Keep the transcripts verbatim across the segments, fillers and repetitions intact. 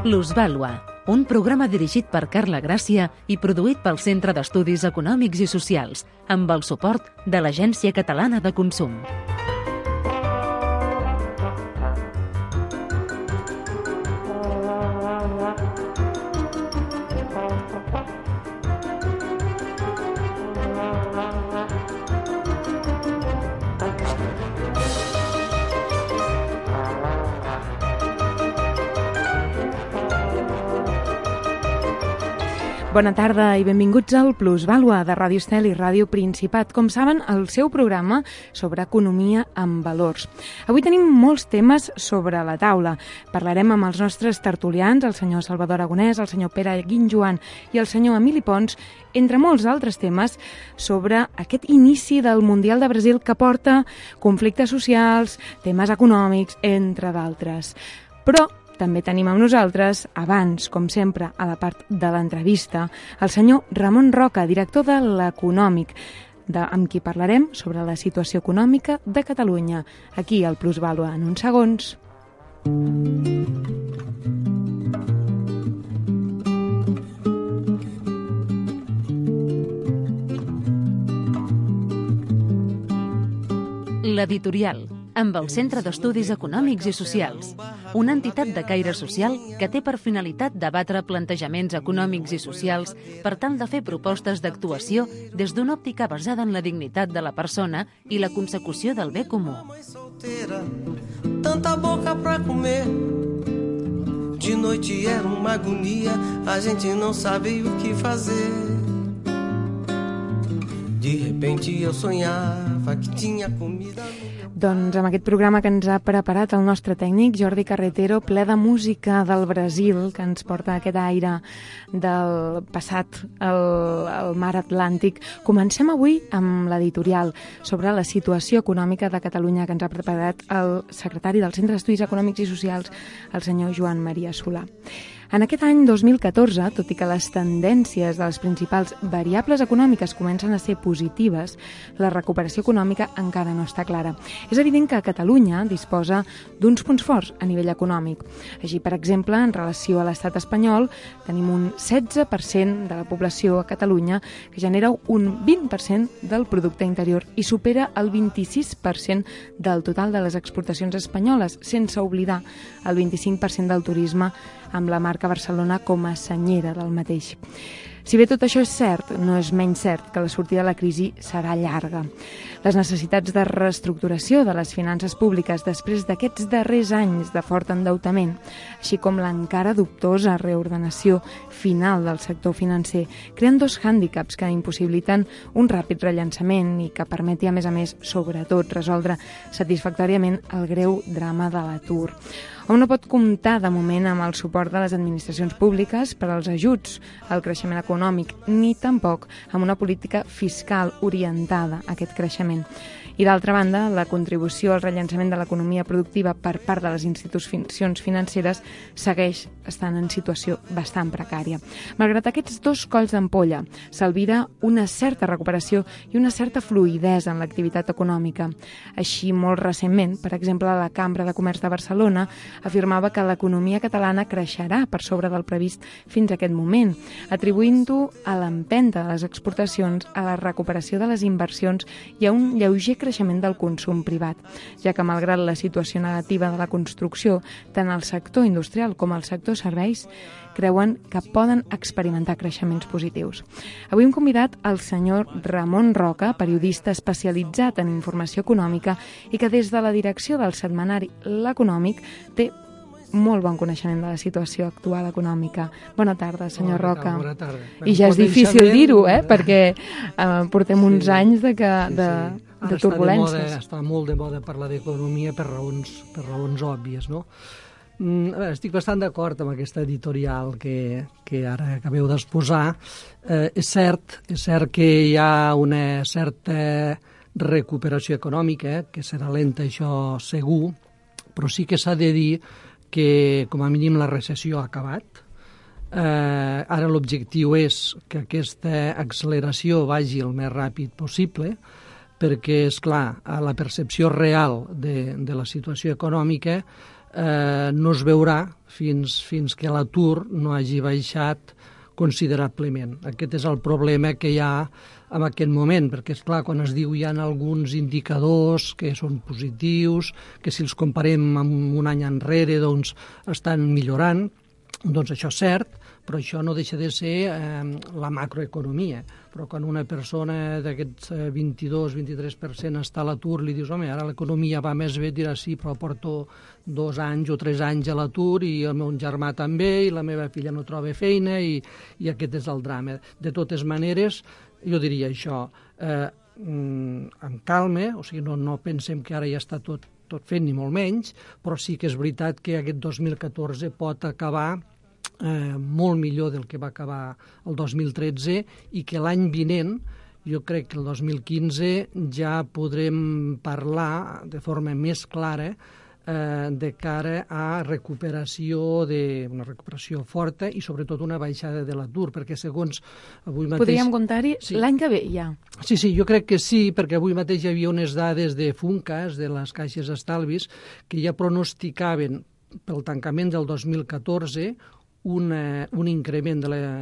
Plusvàlua, un programa dirigit per Carla Gràcia i produït pel Centre d'Estudis Econòmics i Socials, amb el suport de l'Agència Catalana de Consum. Bona tarda i benvinguts al Plusvàlua de Ràdio Estel i Ràdio Principat. Com saben, el seu programa sobre economia amb valors. Avui tenim molts temes sobre la taula. Parlarem amb els nostres tertulians, el senyor Salvador Aragonès, el senyor Pere Guinjoan i el senyor Emili Pons, entre molts altres temes, sobre aquest inici del Mundial de Brasil que porta conflictes socials, temes econòmics, entre d'altres. Però també tenim amb nosaltres, abans, com sempre, a la part de l'entrevista, el senyor Ramon Roca, director de l'Econòmic, de, amb qui parlarem sobre la situació econòmica de Catalunya. Aquí, al Plusvàlua, en uns segons. L'editorial, amb el Centre d'Estudis Econòmics i Socials, una entitat de caire social que té per finalitat debatre plantejaments econòmics i socials per tal de fer propostes d'actuació des d'una òptica basada en la dignitat de la persona i la consecució del bé comú. Tanta boca pra comer. De noite era uma agonia, a gente não sabe o que fazer. De repente eu sonhava que tinha comida. Doncs amb aquest programa que ens ha preparat el nostre tècnic, Jordi Carretero, ple de música del Brasil, que ens porta aquest aire del passat al, al mar Atlàntic. Comencem avui amb l'editorial sobre la situació econòmica de Catalunya que ens ha preparat el secretari del Centre d'Estudis Econòmics i Socials, el senyor Joan Maria Solà. En aquest any dos mil catorze, tot i que les tendències de les principals variables econòmiques comencen a ser positives, la recuperació econòmica encara no està clara. És evident que Catalunya disposa d'uns punts forts a nivell econòmic. Així, per exemple, en relació a l'estat espanyol, tenim un setze per cent de la població a Catalunya que genera un vint per cent del producte interior i supera el vint-i-sis per cent del total de les exportacions espanyoles, sense oblidar el vint-i-cinc per cent del turisme amb la marca Barcelona com a senyera del mateix. Si bé tot això és cert, no és menys cert que la sortida de la crisi serà llarga. Les necessitats de reestructuració de les finances públiques després d'aquests darrers anys de fort endeutament, així com l'encara dubtosa reordenació final del sector financer, creen dos hàndicaps que impossibiliten un ràpid rellançament i que permeti, a més a més, sobretot, resoldre satisfactòriament el greu drama de l'atur. On no pot comptar de moment amb el suport de les administracions públiques per als ajuts al creixement econòmic, ni tampoc amb una política fiscal orientada a aquest creixement. I d'altra banda, la contribució al rellançament de l'economia productiva per part de les institucions financeres segueix estant en situació bastant precària. Malgrat aquests dos colls d'ampolla, s'albira una certa recuperació i una certa fluïdesa en l'activitat econòmica. Així, molt recentment, per exemple, la Cambra de Comerç de Barcelona afirmava que l'economia catalana creixerà per sobre del previst fins a aquest moment, atribuint-ho a l'empenta de les exportacions, a la recuperació de les inversions i a un lleuger creixement del consum privat, ja que malgrat la situació negativa de la construcció, tant el sector industrial com el sector serveis creuen que poden experimentar creixements positius. Avui hem convidat el senyor Ramon Roca, periodista especialitzat en informació econòmica i que des de la direcció del setmanari L'Econòmic té molt bon coneixement de la situació actual econòmica. Bona tarda, senyor bona Roca. Bona tarda. I ja és difícil dir-ho, eh? perquè eh, portem uns sí, anys de, que, de, sí, sí. de turbulències. Està, està molt de moda parlar d'economia per raons, per raons òbvies, no? Mm, a veure, estic bastant d'acord amb aquesta editorial que, que ara acabeu d'exposar. Eh, és cert, és cert que hi ha una certa recuperació econòmica, que serà lenta, això segur, però sí que s'ha de dir que, com a mínim, la recessió ha acabat. Eh, ara l'objectiu és que aquesta acceleració vagi el més ràpid possible, perquè, és clar, a la percepció real de, de la situació econòmica eh, no es veurà fins, fins que l'atur no hagi baixat considerablement. Aquest és el problema que hi ha en aquest moment, perquè, és clar, quan es diu hi ha alguns indicadors que són positius, que si els comparem amb un any enrere doncs estan millorant, doncs això és cert, però això no deixa de ser eh, la macroeconomia. Però quan una persona d'aquests eh, vint-i-dos vint i tres per cent està a l'atur, li dius, home, ara l'economia va més bé, dirà sí, però porto dos anys o tres anys a l'atur i el meu germà també, i la meva filla no troba feina, i, i aquest és el drama. De totes maneres, jo diria això, eh, amb calma, o sigui, no, no pensem que ara ja està tot, tot fet, ni molt menys, però sí que és veritat que aquest dos mil catorze pot acabar Eh, molt millor del que va acabar el dos mil tretze i que l'any vinent, jo crec que el dos mil quinze ja podrem parlar de forma més clara eh, de cara a recuperació, de, una recuperació forta i sobretot una baixada de l'atur, perquè segons avui mateix... Podríem comptar-hi sí. L'any que ve ja. Sí, sí, jo crec que sí, perquè avui mateix hi havia unes dades de Funcas, de les caixes d'estalvis, que ja pronosticaven pel tancament del dos mil catorze Una, un increment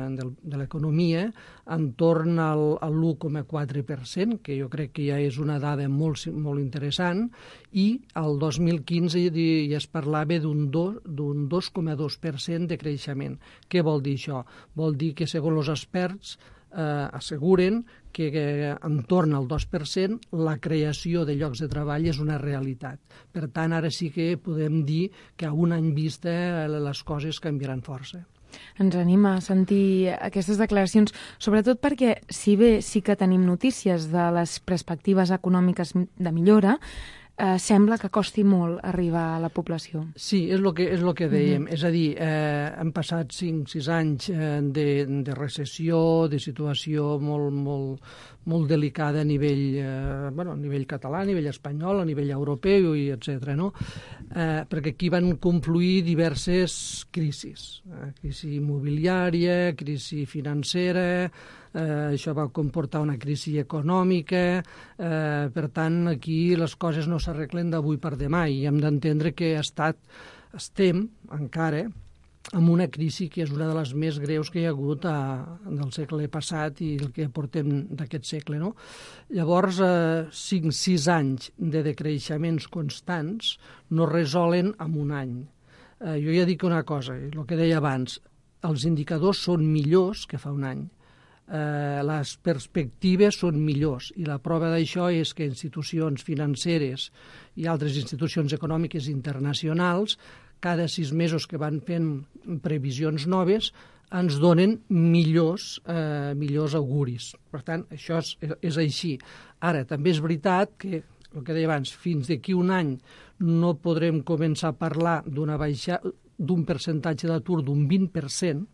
de l'economia entorn al, al l'u coma quatre per cent, que jo crec que ja és una dada molt, molt interessant, i el dos mil quinze ja es parlava d'un dos coma dos per cent de creixement. Què vol dir això? Vol dir que, segons els experts, eh, asseguren que, que entorn al dos per cent la creació de llocs de treball és una realitat. Per tant, ara sí que podem dir que a un any vista les coses canviaran força. Ens anima a sentir aquestes declaracions, sobretot perquè, si bé sí que tenim notícies de les perspectives econòmiques de millora, eh, sembla que costi molt arribar a la població. Sí, és el que, és lo que dèiem. Mm-hmm. És a dir, eh, han passat cinc sis anys eh, de, de recessió, de situació molt, molt, molt delicada a nivell, eh, bueno, a nivell català, a nivell espanyol, a nivell europeu, i etcètera, no? Eh, perquè aquí van confluir diverses crisis. Eh, crisi immobiliària, crisi financera, eh, això va comportar una crisi econòmica, eh, per tant, aquí les coses no s'arreglen d'avui per demà, i hem d'entendre que ha estat, estem encara amb una crisi que és una de les més greus que hi ha hagut a, del segle passat i el que portem d'aquest segle, no? Llavors, eh, cinc sis anys de decreixements constants no resolen en un any. Eh, jo ja dic una cosa, el que deia abans, els indicadors són millors que fa un any. Eh, les perspectives són millors, i la prova d'això és que institucions financeres i altres institucions econòmiques internacionals cada sis mesos que van fent previsions noves ens donen millors, eh, millors auguris. Per tant, això és, és així. Ara, també és veritat que, el que deia abans, fins d'aquí un any no podrem començar a parlar d'una baixa, d'un percentatge d'atur d'un vint per cent.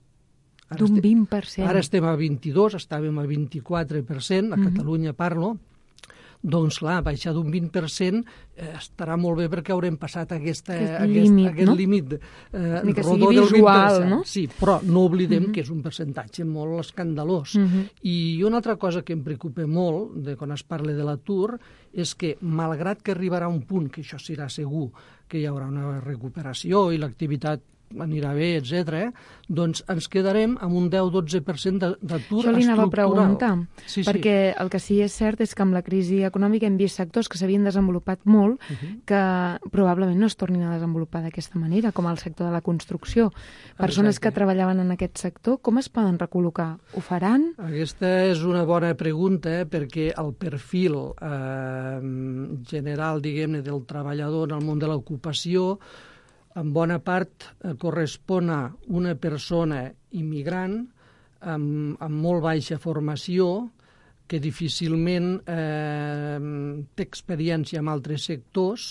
D'un vint per cent. Ara estem a vint-i-dos, estàvem a vint-i-quatre per cent, a Catalunya parlo. Doncs, clar, baixar d'un vint per cent eh, estarà molt bé perquè haurem passat aquesta, aquest, aquest límit, aquest no? límit eh, que rodó sigui del vint per cent. No? Sí, però no oblidem uh-huh. que és un percentatge molt escandalós. Uh-huh. I una altra cosa que em preocupa molt de quan es parla de l'atur és que, malgrat que arribarà un punt, que això serà segur, que hi haurà una recuperació i l'activitat anirà bé, etcètera, eh? doncs ens quedarem amb un deu dotze per cent d'atur estructural. Això li anava a preguntar, sí, perquè sí. el que sí és cert és que amb la crisi econòmica hem vist sectors que s'havien desenvolupat molt, uh-huh. que probablement no es tornin a desenvolupar d'aquesta manera, com el sector de la construcció. Persones Exacte. Que treballaven en aquest sector, com es poden recol·locar? Ho faran? Aquesta és una bona pregunta, eh? perquè el perfil eh, general, diguem-ne, del treballador en el món de l'ocupació en bona part eh, correspon a una persona immigrant amb, amb molt baixa formació que difícilment eh, té experiència en altres sectors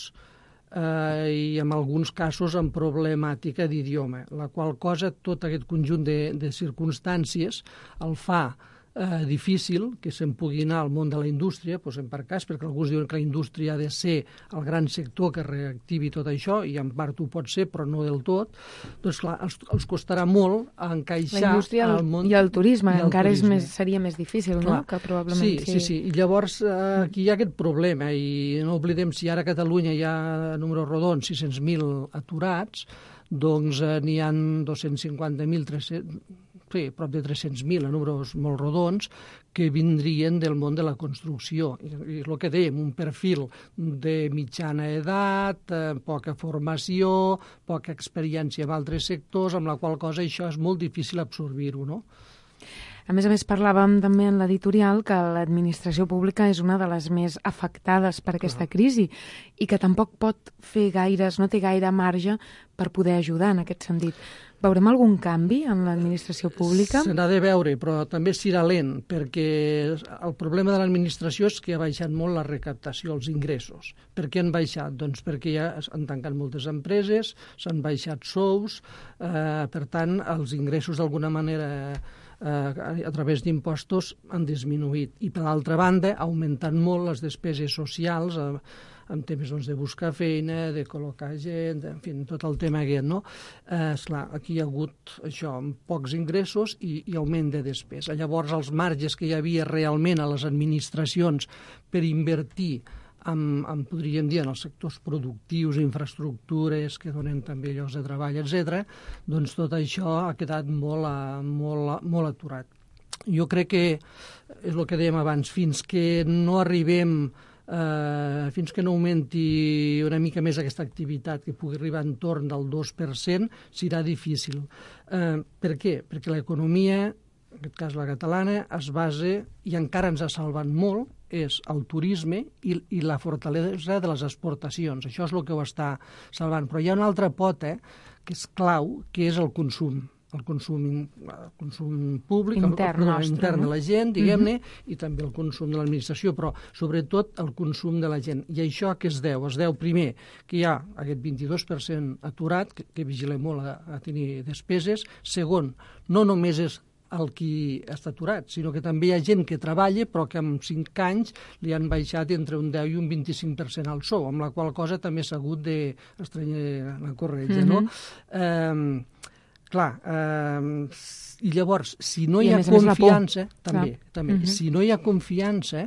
eh, i en alguns casos amb problemàtica d'idioma, la qual cosa, tot aquest conjunt de, de circumstàncies el fa eh, difícil que se'n pugui anar al món de la indústria, posem per cas, perquè alguns diuen que la indústria ha de ser el gran sector que reactivi tot això, i en part ho pot ser, però no del tot. Doncs clar, els, els costarà molt encaixar la indústria al món... i el turisme, i el encara turisme. És més, seria més difícil, clar. no? Que probablement sí, sí, sí. I llavors eh, aquí hi ha aquest problema, i no oblidem, si ara a Catalunya hi ha números rodons, sis-cents mil aturats, doncs eh, n'hi ha dos-cents cinquanta mil, tres-cents... sí, prop de tres-cents mil, a números molt rodons, que vindrien del món de la construcció. I, i el que dèiem, un perfil de mitjana edat, eh, poca formació, poca experiència en altres sectors, amb la qual cosa això és molt difícil absorbir-ho, no? A més a més, parlàvem també en l'editorial que l'administració pública és una de les més afectades per aquesta crisi i que tampoc pot fer gaires, no té gaire marge per poder ajudar en aquest sentit. Veurem algun canvi en l'administració pública? Se n'ha de veure, però també serà lent, perquè el problema de l'administració és que ha baixat molt la recaptació, els ingressos. Per què han baixat? Doncs perquè ja han tancat moltes empreses, s'han baixat sous, eh, per tant, els ingressos d'alguna manera eh, a través d'impostos han disminuït. I, per l'altra banda, ha augmentat molt les despeses socials, eh, en temes doncs, de buscar feina, de col·locar gent, en fi, tot el tema aquest, no? Eh, esclar, aquí hi ha hagut això, pocs ingressos i, i augment de despesa. Llavors, els marges que hi havia realment a les administracions per invertir en, en, podríem dir, en els sectors productius, infraestructures que donen també llocs de treball, etcètera, doncs tot això ha quedat molt, molt, molt aturat. Jo crec que, és el que dèiem abans, fins que no arribem Uh, fins que no augmenti una mica més aquesta activitat, que pugui arribar entorn del dos per cent, serà difícil. Uh, per què? Perquè l'economia, en aquest cas la catalana, es basa, i encara ens ha salvat molt, és el turisme i, i la fortalesa de les exportacions. Això és el que ho està salvant. Però hi ha una altra pota que és clau, que és el consum. el consum, el consum públic, intern, el, el, nostre, intern no? de la gent, diguem-ne, uh-huh. i també el consum de l'administració, però sobretot el consum de la gent. I això a què es deu? Es deu, primer, que hi ha aquest vint-i-dos per cent aturat, que, que vigila molt a, a tenir despeses. Segon, no només és el qui està aturat, sinó que també hi ha gent que treballa però que en cinc anys li han baixat entre un deu i un vint-i-cinc per cent al sou, amb la qual cosa també s'ha hagut d'estranyar la corretja, uh-huh. no? Eh, Clar, eh, i llavors, si no I hi ha confiança, també, Clar. també uh-huh. si no hi ha confiança,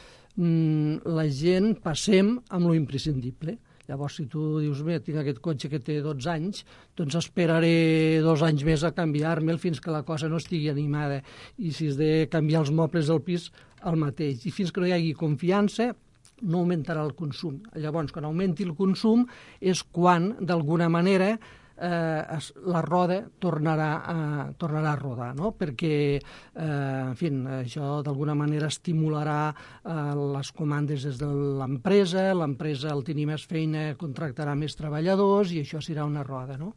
mmm, la gent passem amb lo imprescindible. Llavors, si tu dius, bé, tinc aquest cotxe que té dotze anys, doncs esperaré dos anys més a canviar-me'l fins que la cosa no estigui animada. I si has de canviar els mobles del pis, el mateix. I fins que no hi hagi confiança, no augmentarà el consum. Llavors, quan augmenti el consum, és quan, d'alguna manera, Eh, la roda tornarà a, tornarà a rodar, no? Perquè eh, en fi, això d'alguna manera estimularà eh, les comandes des de l'empresa, l'empresa al tenir més feina contractarà més treballadors i això serà una roda, no?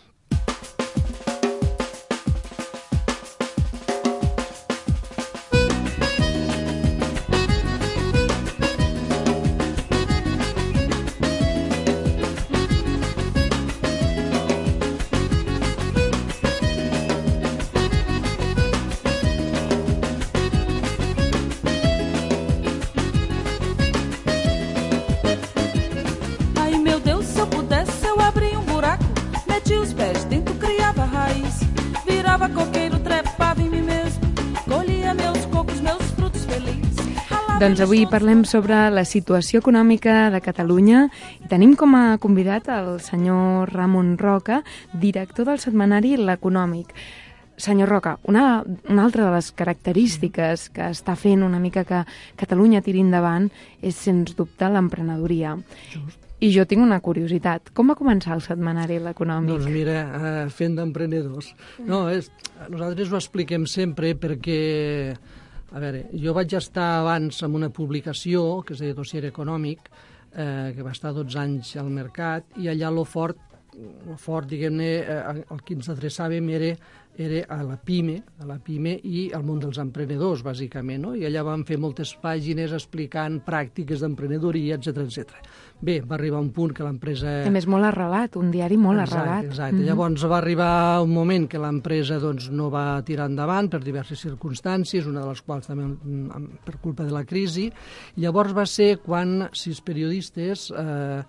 Doncs avui parlem sobre la situació econòmica de Catalunya i tenim com a convidat el senyor Ramon Roca, director del setmanari L'Econòmic. Senyor Roca, una, una altra de les característiques que està fent una mica que Catalunya tiri endavant és, sens dubte, l'emprenedoria. Just. I jo tinc una curiositat. Com va començar el setmanari L'Econòmic? Doncs mira, eh, fent d'emprenedors. No, és, nosaltres ho expliquem sempre perquè... A veure, jo vaig estar abans en una publicació que es deia Dossier Econòmic, eh, que va estar dotze anys al mercat, i allà lo fort el fort, diguem-ne, el que ens adreçàvem era era a la PIME, a la PIME i al món dels emprenedors, bàsicament, no? I allà vam fer moltes pàgines explicant pràctiques d'emprenedoria, etcètera, etcètera. Bé, va arribar un punt que l'empresa... A més, molt arrelat, un diari molt exacte, arrelat. Exacte, mm-hmm. Llavors va arribar un moment que l'empresa doncs, no va tirar endavant per diverses circumstàncies, una de les quals també per culpa de la crisi. Llavors va ser quan sis periodistes... Eh,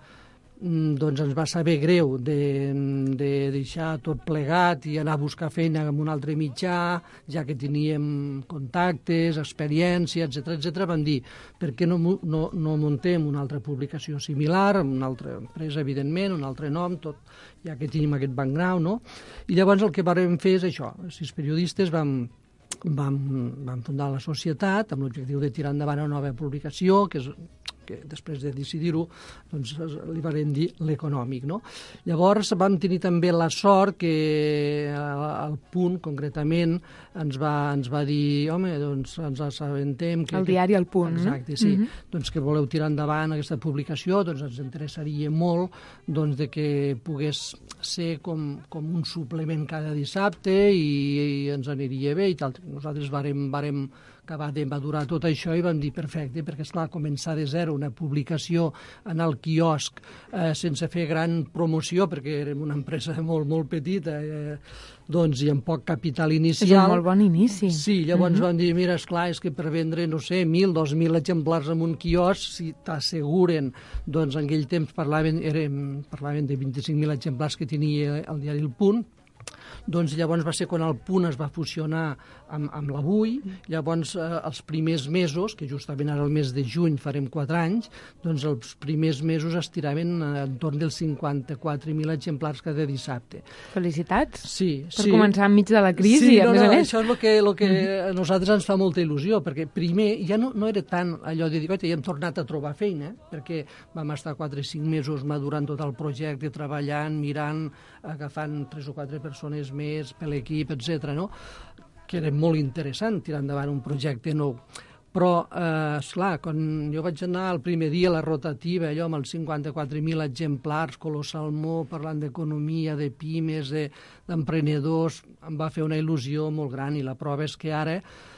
doncs ens va saber greu de, de deixar tot plegat i anar a buscar feina en un altre mitjà, ja que teníem contactes, experiència, etcètera, etcètera. Vam dir, per què no, no, no muntem una altra publicació similar, amb una altra empresa, evidentment, un altre nom, tot, ja que tenim aquest background, no? I llavors el que vam fer és això, sis periodistes vam, vam, vam fundar la societat amb l'objectiu de tirar endavant una nova publicació, que és que després de decidir-ho doncs, li vam dir l'econòmic. No? Llavors vam tenir també la sort que al Punt, concretament, ens va, ens va dir, home, doncs ens assabentem... Que, el diari El Punt. Exacte, sí. Mm-hmm. Doncs que voleu tirar endavant aquesta publicació, doncs ens interessaria molt doncs, de que pogués ser com, com un suplement cada dissabte i, i ens aniria bé i tal. Nosaltres vàrem, vàrem acabar de madurar tot això i vam dir perfecte, perquè esclar, començar de zero una publicació en el quiosc eh, sense fer gran promoció, perquè érem una empresa molt, molt petita, eh, doncs i amb poc capital inicial. És un molt bon inici. Sí, llavors mm-hmm. vam dir, mira, esclar, és que per vendre, no sé, mil, dos mil exemplars en un quiosc, si t'asseguren, doncs en aquell temps parlaven, érem, parlaven de vint-i-cinc mil exemplars que tenia el diari El Punt. Doncs llavors va ser quan el Punt es va fusionar amb, amb l'Avui, llavors eh, els primers mesos, que justament ara el mes de juny farem quatre anys, doncs els primers mesos es tiraven entorn dels cinquanta-quatre mil exemplars cada dissabte. Felicitats. Sí, per sí. començar enmig de la crisi, sí, a no, més no, a més. Això és el que, el que mm-hmm. a nosaltres ens fa molta il·lusió, perquè primer ja no, no era tant allò de dir, ja hem tornat a trobar feina, perquè vam estar quatre o cinc mesos madurant tot el projecte, treballant, mirant, agafant tres o quatre persones més per l'equip, etcètera, no? Que era molt interessant tirar endavant un projecte nou. Però, eh, esclar, quan jo vaig anar el primer dia a la rotativa, allò amb els cinquanta-quatre mil exemplars, color salmó, parlant d'economia, de pimes, de, d'emprenedors, em va fer una il·lusió molt gran i la prova és que ara,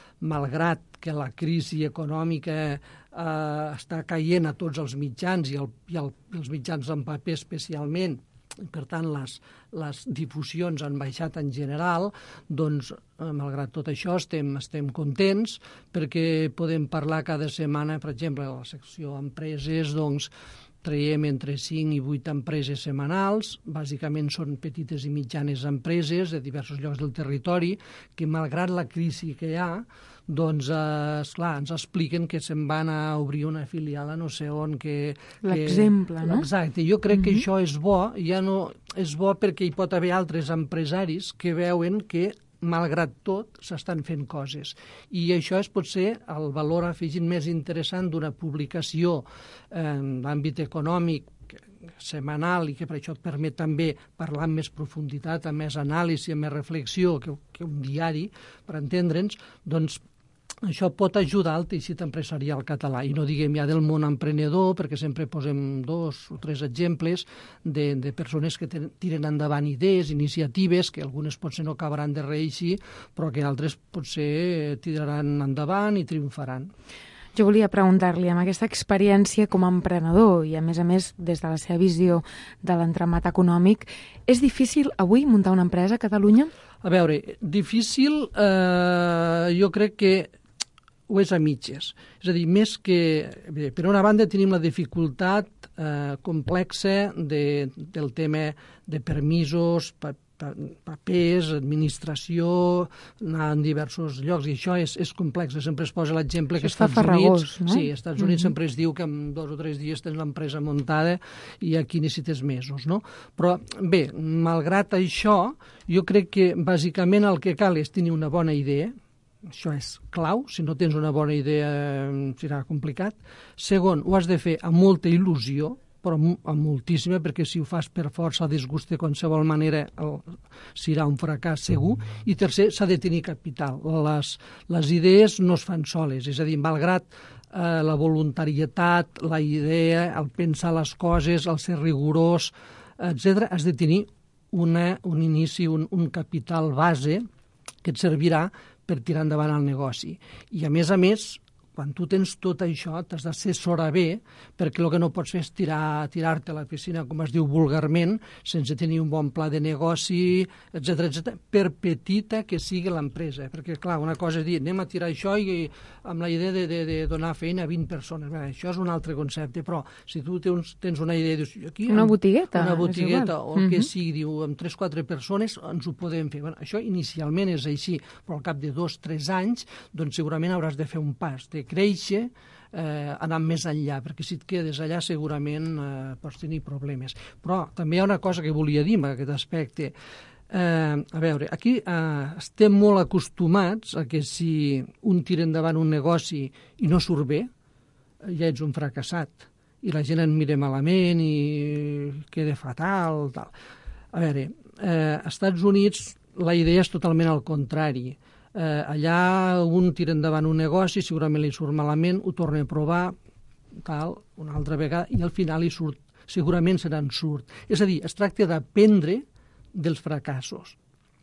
malgrat que la crisi econòmica eh, està caient a tots els mitjans i, el, i el, els mitjans en paper especialment, per tant, les, les difusions han baixat en general, doncs, eh, malgrat tot això, estem, estem contents perquè podem parlar cada setmana, per exemple, a la secció empreses, doncs, traiem entre cinc i vuit empreses setmanals, bàsicament són petites i mitjanes empreses de diversos llocs del territori, que malgrat la crisi que hi ha, doncs, eh, esclar, ens expliquen que se'n van a obrir una filial a no sé on, que... L'exemple, que, no? Exacte, jo crec mm-hmm. que això és bo, ja no és bo perquè hi pot haver altres empresaris que veuen que malgrat tot, s'estan fent coses. I això és potser el valor afegit més interessant d'una publicació eh, en l'àmbit econòmic setmanal i que per això et permet també parlar amb més profunditat, amb més anàlisi, amb més reflexió que, que un diari, per entendre'ns, doncs això pot ajudar al teixit empresarial català i no diguem ja del món emprenedor perquè sempre posem dos o tres exemples de, de persones que ten, tiren endavant idees, iniciatives que algunes potser no acabaran de reeixir però que altres potser tiraran endavant i triomfaran. Jo volia preguntar-li, amb aquesta experiència com a emprenedor i, a més a més, des de la seva visió de l'entramat econòmic, és difícil avui muntar una empresa a Catalunya? A veure, difícil eh, jo crec que ho és a mitges. És a dir, més que... Bé, per una banda tenim la dificultat eh, complexa de, del tema de permisos, pa, pa, papers, administració, anar en diversos llocs, i això és, és complex. Sempre es posa l'exemple que als Estats farragós, Units... no? Sí, als Estats Units mm-hmm. sempre es diu que en dos o tres dies tens l'empresa muntada i aquí necessites mesos, no? Però, bé, malgrat això, jo crec que bàsicament el que cal és tenir una bona idea. Això és clau, si no tens una bona idea serà complicat. Segon, ho has de fer amb molta il·lusió, però amb moltíssima, perquè si ho fas per força, disgust de qualsevol manera, el, serà un fracàs segur. I tercer, s'ha de tenir capital. Les, les idees no es fan soles, és a dir, malgrat eh, la voluntarietat, la idea, el pensar les coses, el ser rigorós, etcètera, has de tenir una, un inici, un, un capital base que et servirà per tirar endavant el negoci. I, a més a més, quan tu tens tot això, t'has d'assessorar bé, perquè el que no pots fer és tirar, tirar-te a la piscina, com es diu vulgarment, sense tenir un bon pla de negoci, etcètera, etcètera, per petita que sigui l'empresa. Perquè, clar, una cosa és dir, anem a tirar això i amb la idea de, de, de donar feina a vint persones. Bé, això és un altre concepte, però si tu tens, tens una idea... Dius, aquí, una botigueta. Una botigueta, o el uh-huh. que sigui, diu, amb tres o quatre persones ens ho podem fer. Bueno, això inicialment és així, però al cap de dos o tres anys, doncs segurament hauràs de fer un pas de créixer, eh, anant més enllà, perquè si et quedes allà segurament eh, pots tenir problemes. Però també hi ha una cosa que volia dir en aquest aspecte. Eh, a veure, aquí eh, estem molt acostumats a que si un tira endavant un negoci i no surt bé, ja ets un fracassat i la gent et mira malament i queda fatal. Tal. A veure, eh, als Estats Units la idea és totalment al contrari. Eh, allà un tira endavant un negoci, segurament li surt malament, ho torna a provar, tal, una altra vegada, i al final li surt, segurament se n'en surt. És a dir, es tracta d'aprendre dels fracassos.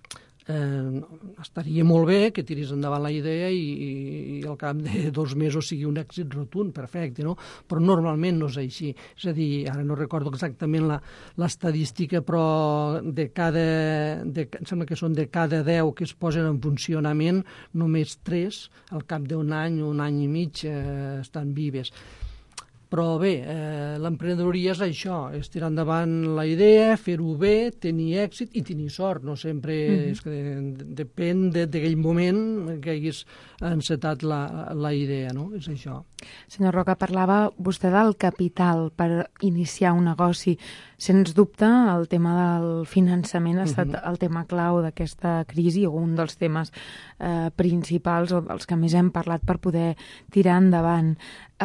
Eh, estaria molt bé que tiris endavant la idea i, i al cap de dos mesos sigui un èxit rotund, perfecte, no? Però normalment no és així. És a dir, ara no recordo exactament la, l'estadística, però de cada, de, em sembla que són de cada deu que es posen en funcionament, només tres, al cap d'un any, un any i mig, eh, estan vives. Però bé, eh, l'emprenedoria és això, és tirar endavant la idea, fer-ho bé, tenir èxit i tenir sort. No sempre mm-hmm. és que de, depèn de, d'aquell moment que haguis encetat la, la idea, no? És això. Senyor Roca, parlava vostè del capital per iniciar un negoci. Sens dubte, el tema del finançament ha estat uh-huh. el tema clau d'aquesta crisi, o un dels temes eh, principals, o dels que més hem parlat per poder tirar endavant. Eh,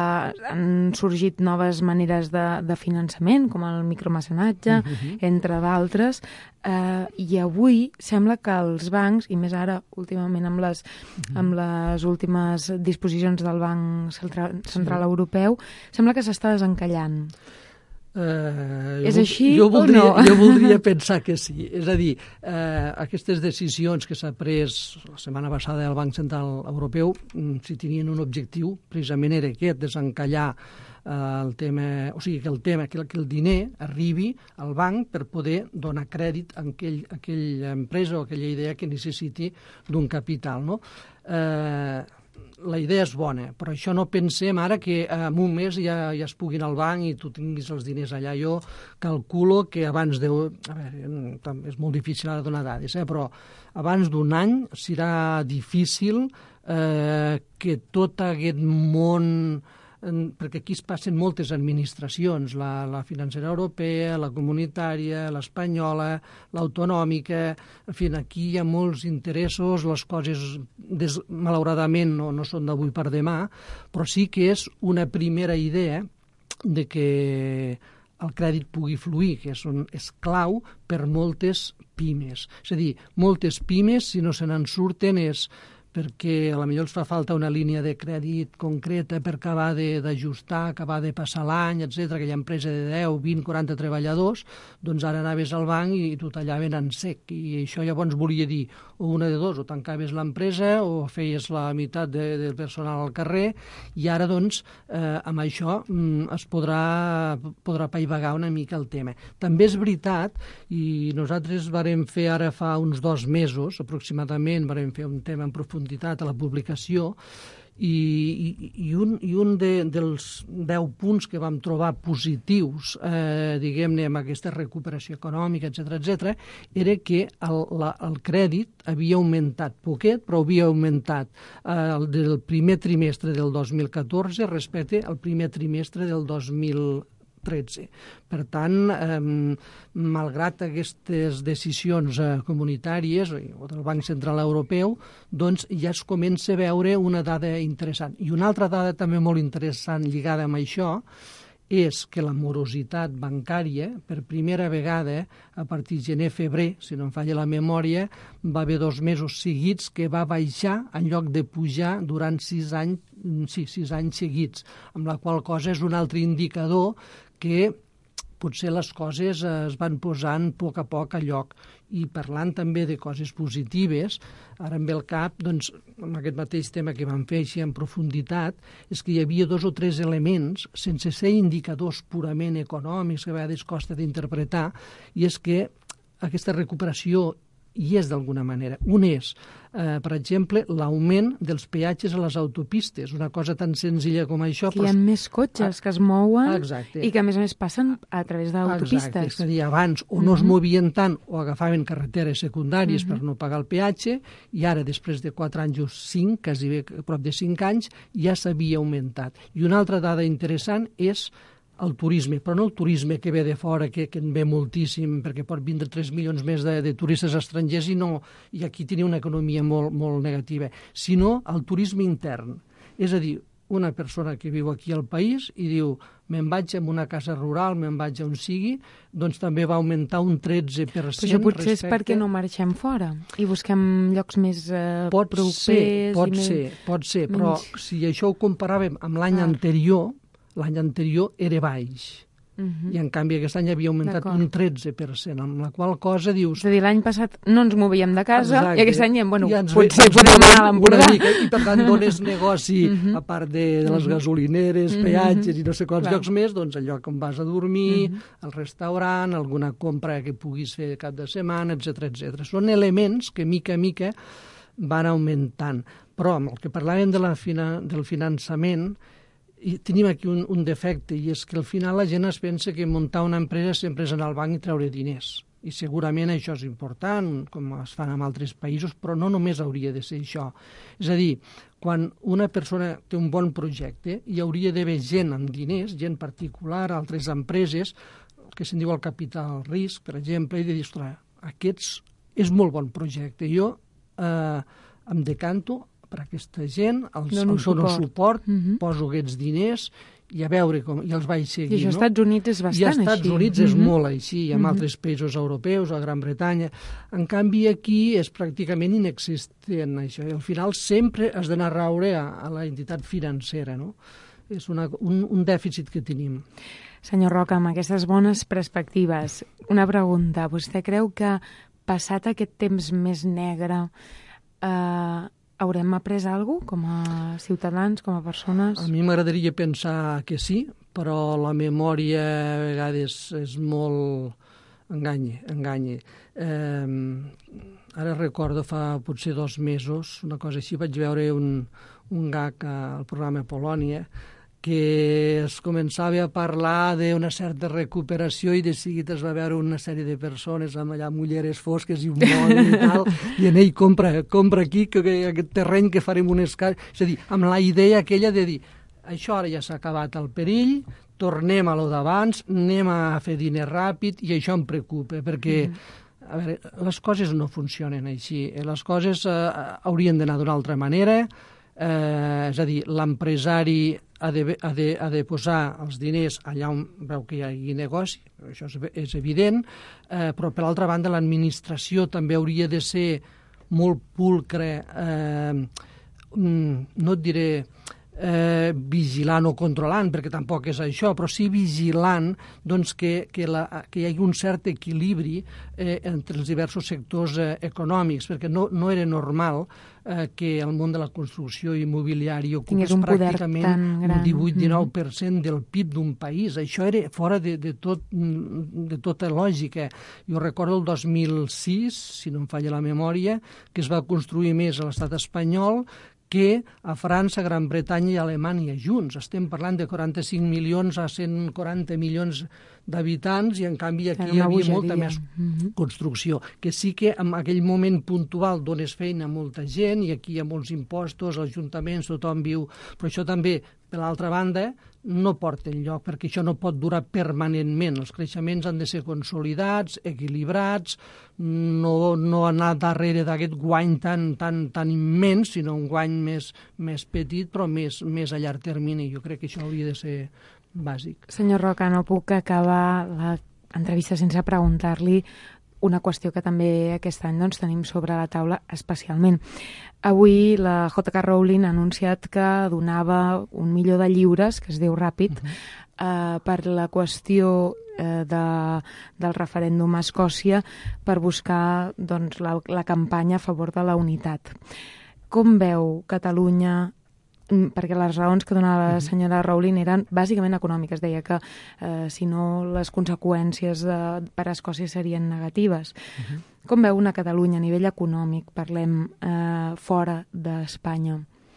han sorgit noves maneres de, de finançament, com el micromecenatge, uh-huh. entre d'altres, eh, i avui sembla que els bancs, i més ara últimament amb les, uh-huh. amb les últimes disposicions del Banc Central, Central sí. Europeu, sembla que s'està desencallant. Uh, és jo, així jo voldria, o no? Jo voldria pensar que sí. És a dir, uh, aquestes decisions que s'ha pres la setmana passada del Banc Central Europeu, si tenien un objectiu, precisament era aquest, desencallar uh, el tema, o sigui, que el tema, que el, que el diner arribi al banc per poder donar crèdit a, aquell, a aquella empresa o aquella idea que necessiti d'un capital, no? Eh... Uh, la idea és bona, però això no pensem ara que en un mes ja, ja es puguin al banc i tu tinguis els diners allà. Jo calculo que abans de... A veure, és molt difícil ara donar dades, eh? Però abans d'un any serà difícil eh, que tot aquest món... perquè aquí es passen moltes administracions, la, la financera europea, la comunitària, l'espanyola, l'autonòmica, en fi, aquí hi ha molts interessos, les coses des, malauradament no, no són d'avui per demà, però sí que és una primera idea de que el crèdit pugui fluir, que és, un, és clau per moltes pimes. És a dir, moltes pimes, si no se n'en surten, és perquè a la millor els fa falta una línia de crèdit concreta per acabar d'ajustar, acabar de passar l'any, etcètera. Aquella empresa de deu, vint, quaranta treballadors, doncs ara anaves al banc i t'ho tallaven en sec. I això llavors volia dir, o una de dos, o tancaves l'empresa o feies la meitat de, del personal al carrer, i ara, doncs, eh, amb això mm, es podrà, podrà paivagar una mica el tema. També és veritat, i nosaltres vàrem fer ara fa uns dos mesos, aproximadament, vàrem fer un tema en profunditat a la publicació, i, i, i un, i un de, dels deu punts que vam trobar positius, eh, diguem-ne, amb aquesta recuperació econòmica, etcètera, etcètera, era que el, la, el crèdit havia augmentat poquet, però havia augmentat eh, el del primer trimestre del dos mil catorze respecte al primer trimestre del dos mil tretze. Per tant, eh, malgrat aquestes decisions eh, comunitàries o del Banc Central Europeu, doncs ja es comença a veure una dada interessant. I una altra dada també molt interessant lligada amb això és que la morositat bancària, per primera vegada, a partir de gener-febrer, si no em falla la memòria, va haver dos mesos seguits que va baixar en lloc de pujar durant sis anys, sí, sis anys seguits, amb la qual cosa és un altre indicador que potser les coses es van posant a poc a poc a lloc. I parlant també de coses positives, ara em ve al cap, doncs, amb aquest mateix tema que vam fer així en profunditat, és que hi havia dos o tres elements, sense ser indicadors purament econòmics, que a vegades costa d'interpretar, i és que aquesta recuperació hi és d'alguna manera. Un és, eh, per exemple, l'augment dels peatges a les autopistes, una cosa tan senzilla com això. Que hi ha més cotxes que es mouen. Exacte. I que, a més a més, passen a través d'autopistes. Exacte, és a dir, abans o no es movien tant o agafaven carreteres secundàries per no pagar el peatge, i ara, després de quatre anys o cinc, quasi bé prop de cinc anys, ja s'havia augmentat. I una altra dada interessant és el turisme, però no el turisme que ve de fora, que, que en ve moltíssim, perquè pot vindre tres milions més de, de turistes estrangers i, no, i aquí tenia una economia molt, molt negativa, sinó el turisme intern. És a dir, una persona que viu aquí al país i diu, me'n vaig a una casa rural, me'n vaig a on sigui, doncs també va augmentar un tretze per cent. Però això potser respecte... és perquè no marxem fora i busquem llocs més eh, pot propers. Ser, pot i ser, més... pot ser, menys... però si això ho comparàvem amb l'any ah. anterior, l'any anterior era baix. Uh-huh. I en canvi aquest any havia augmentat un tretze per cent, amb la qual cosa dius... És a dir, l'any passat no ens movíem de casa. Exacte. I aquest any, bueno, ja ens potser ve, podem anar a l'Empordà. I per tant dones negoci, uh-huh. a part de, de les gasolineres, uh-huh. peatges i no sé quants Clar. llocs més, doncs el lloc on vas a dormir, uh-huh. al restaurant, alguna compra que puguis fer cap de setmana, etcètera, etcètera. Són elements que mica a mica van augmentant. Però amb el que parlàvem de la fina, del finançament, i tenim aquí un, un defecte, i és que al final la gent es pensa que muntar una empresa sempre és anar al banc i treure diners. I segurament això és important, com es fan en altres països, però no només hauria de ser això. És a dir, quan una persona té un bon projecte, hi hauria d'haver gent amb diners, gent particular, altres empreses, el que se'n diu el capital risc, per exemple, i de dir, ostres, aquests és molt bon projecte. Jo eh, em decanto per aquesta gent, els, dono els dono suport, suport uh-huh. poso aquests diners i a veure com, i els vaig seguir. I això als no? Estats Units és bastant així. I als Estats així. Units és uh-huh. molt així, i en uh-huh. altres països europeus, a Gran Bretanya. En canvi, aquí és pràcticament inexistent, això. I al final sempre has d'anar a raure a, a la entitat financera, no? És una, un, un dèficit que tenim. Senyor Roca, amb aquestes bones perspectives, una pregunta. Vostè creu que, passat aquest temps més negre, eh, haurem après alguna cosa com a ciutadans, com a persones? A mi m'agradaria pensar que sí, però la memòria a vegades és molt... enganya, enganya. Eh, ara recordo fa potser dos mesos, una cosa així, vaig veure un, un gag al programa Polònia, que es començava a parlar d'una certa recuperació i de seguit es va veure una sèrie de persones amb allà mulleres fosques i un mòbil i tal, i en ell compra, compra aquí que, que aquest terreny que farem un escàs. És a dir, amb la idea aquella de dir això ara ja s'ha acabat el perill, tornem a lo d'abans, anem a fer diner ràpid i això em preocupa perquè mm. a veure, les coses no funcionen així, les coses eh, haurien d'anar d'una altra manera. Eh, és a dir, l'empresari ha de, ha, de, ha de posar els diners allà on veu que hi hagi negoci, això és, és evident, eh, però per l'altra banda l'administració també hauria de ser molt pulcre, eh, no et diré eh, vigilant o controlant, perquè tampoc és això, però sí vigilant doncs, que, que, la, que hi hagi un cert equilibri eh, entre els diversos sectors eh, econòmics, perquè no, no era normal eh, que el món de la construcció immobiliària ocupés un pràcticament un divuit a dinou per cent del P I B d'un país. Això era fora de, de, tot, de tota lògica. Jo recordo el dos mil sis, si no em falla la memòria, que es va construir més a l'estat espanyol que a França, Gran Bretanya i Alemanya junts. Estem parlant de quaranta-cinc milions a cent quaranta milions d'habitants i en canvi aquí hi havia bogeria. Molta més uh-huh. construcció. Que sí que en aquell moment puntual dones feina a molta gent i aquí hi ha molts impostos, ajuntaments, tothom viu... Però això també, per l'altra banda, no porta enlloc, perquè això no pot durar permanentment. Els creixements han de ser consolidats, equilibrats, no, no anar darrere d'aquest guany tan, tan, tan immens, sinó un guany més, més petit, però més, més a llarg termini. Jo crec que això hauria de ser bàsic. Senyor Roca, no puc acabar l'entrevista sense preguntar-li una qüestió que també aquest any doncs, tenim sobre la taula especialment. Avui la J K Rowling ha anunciat que donava un milió de lliures, que es diu ràpid, uh-huh. eh, per la qüestió eh, de, del referèndum a Escòcia per buscar doncs, la, la campanya a favor de la unitat. Com veu Catalunya? Perquè les raons que donava la senyora Rowling eren bàsicament econòmiques. Deia que eh, si no les conseqüències de, per a Escòcia serien negatives. Uh-huh. Com veu una Catalunya a nivell econòmic? Parlem eh, fora d'Espanya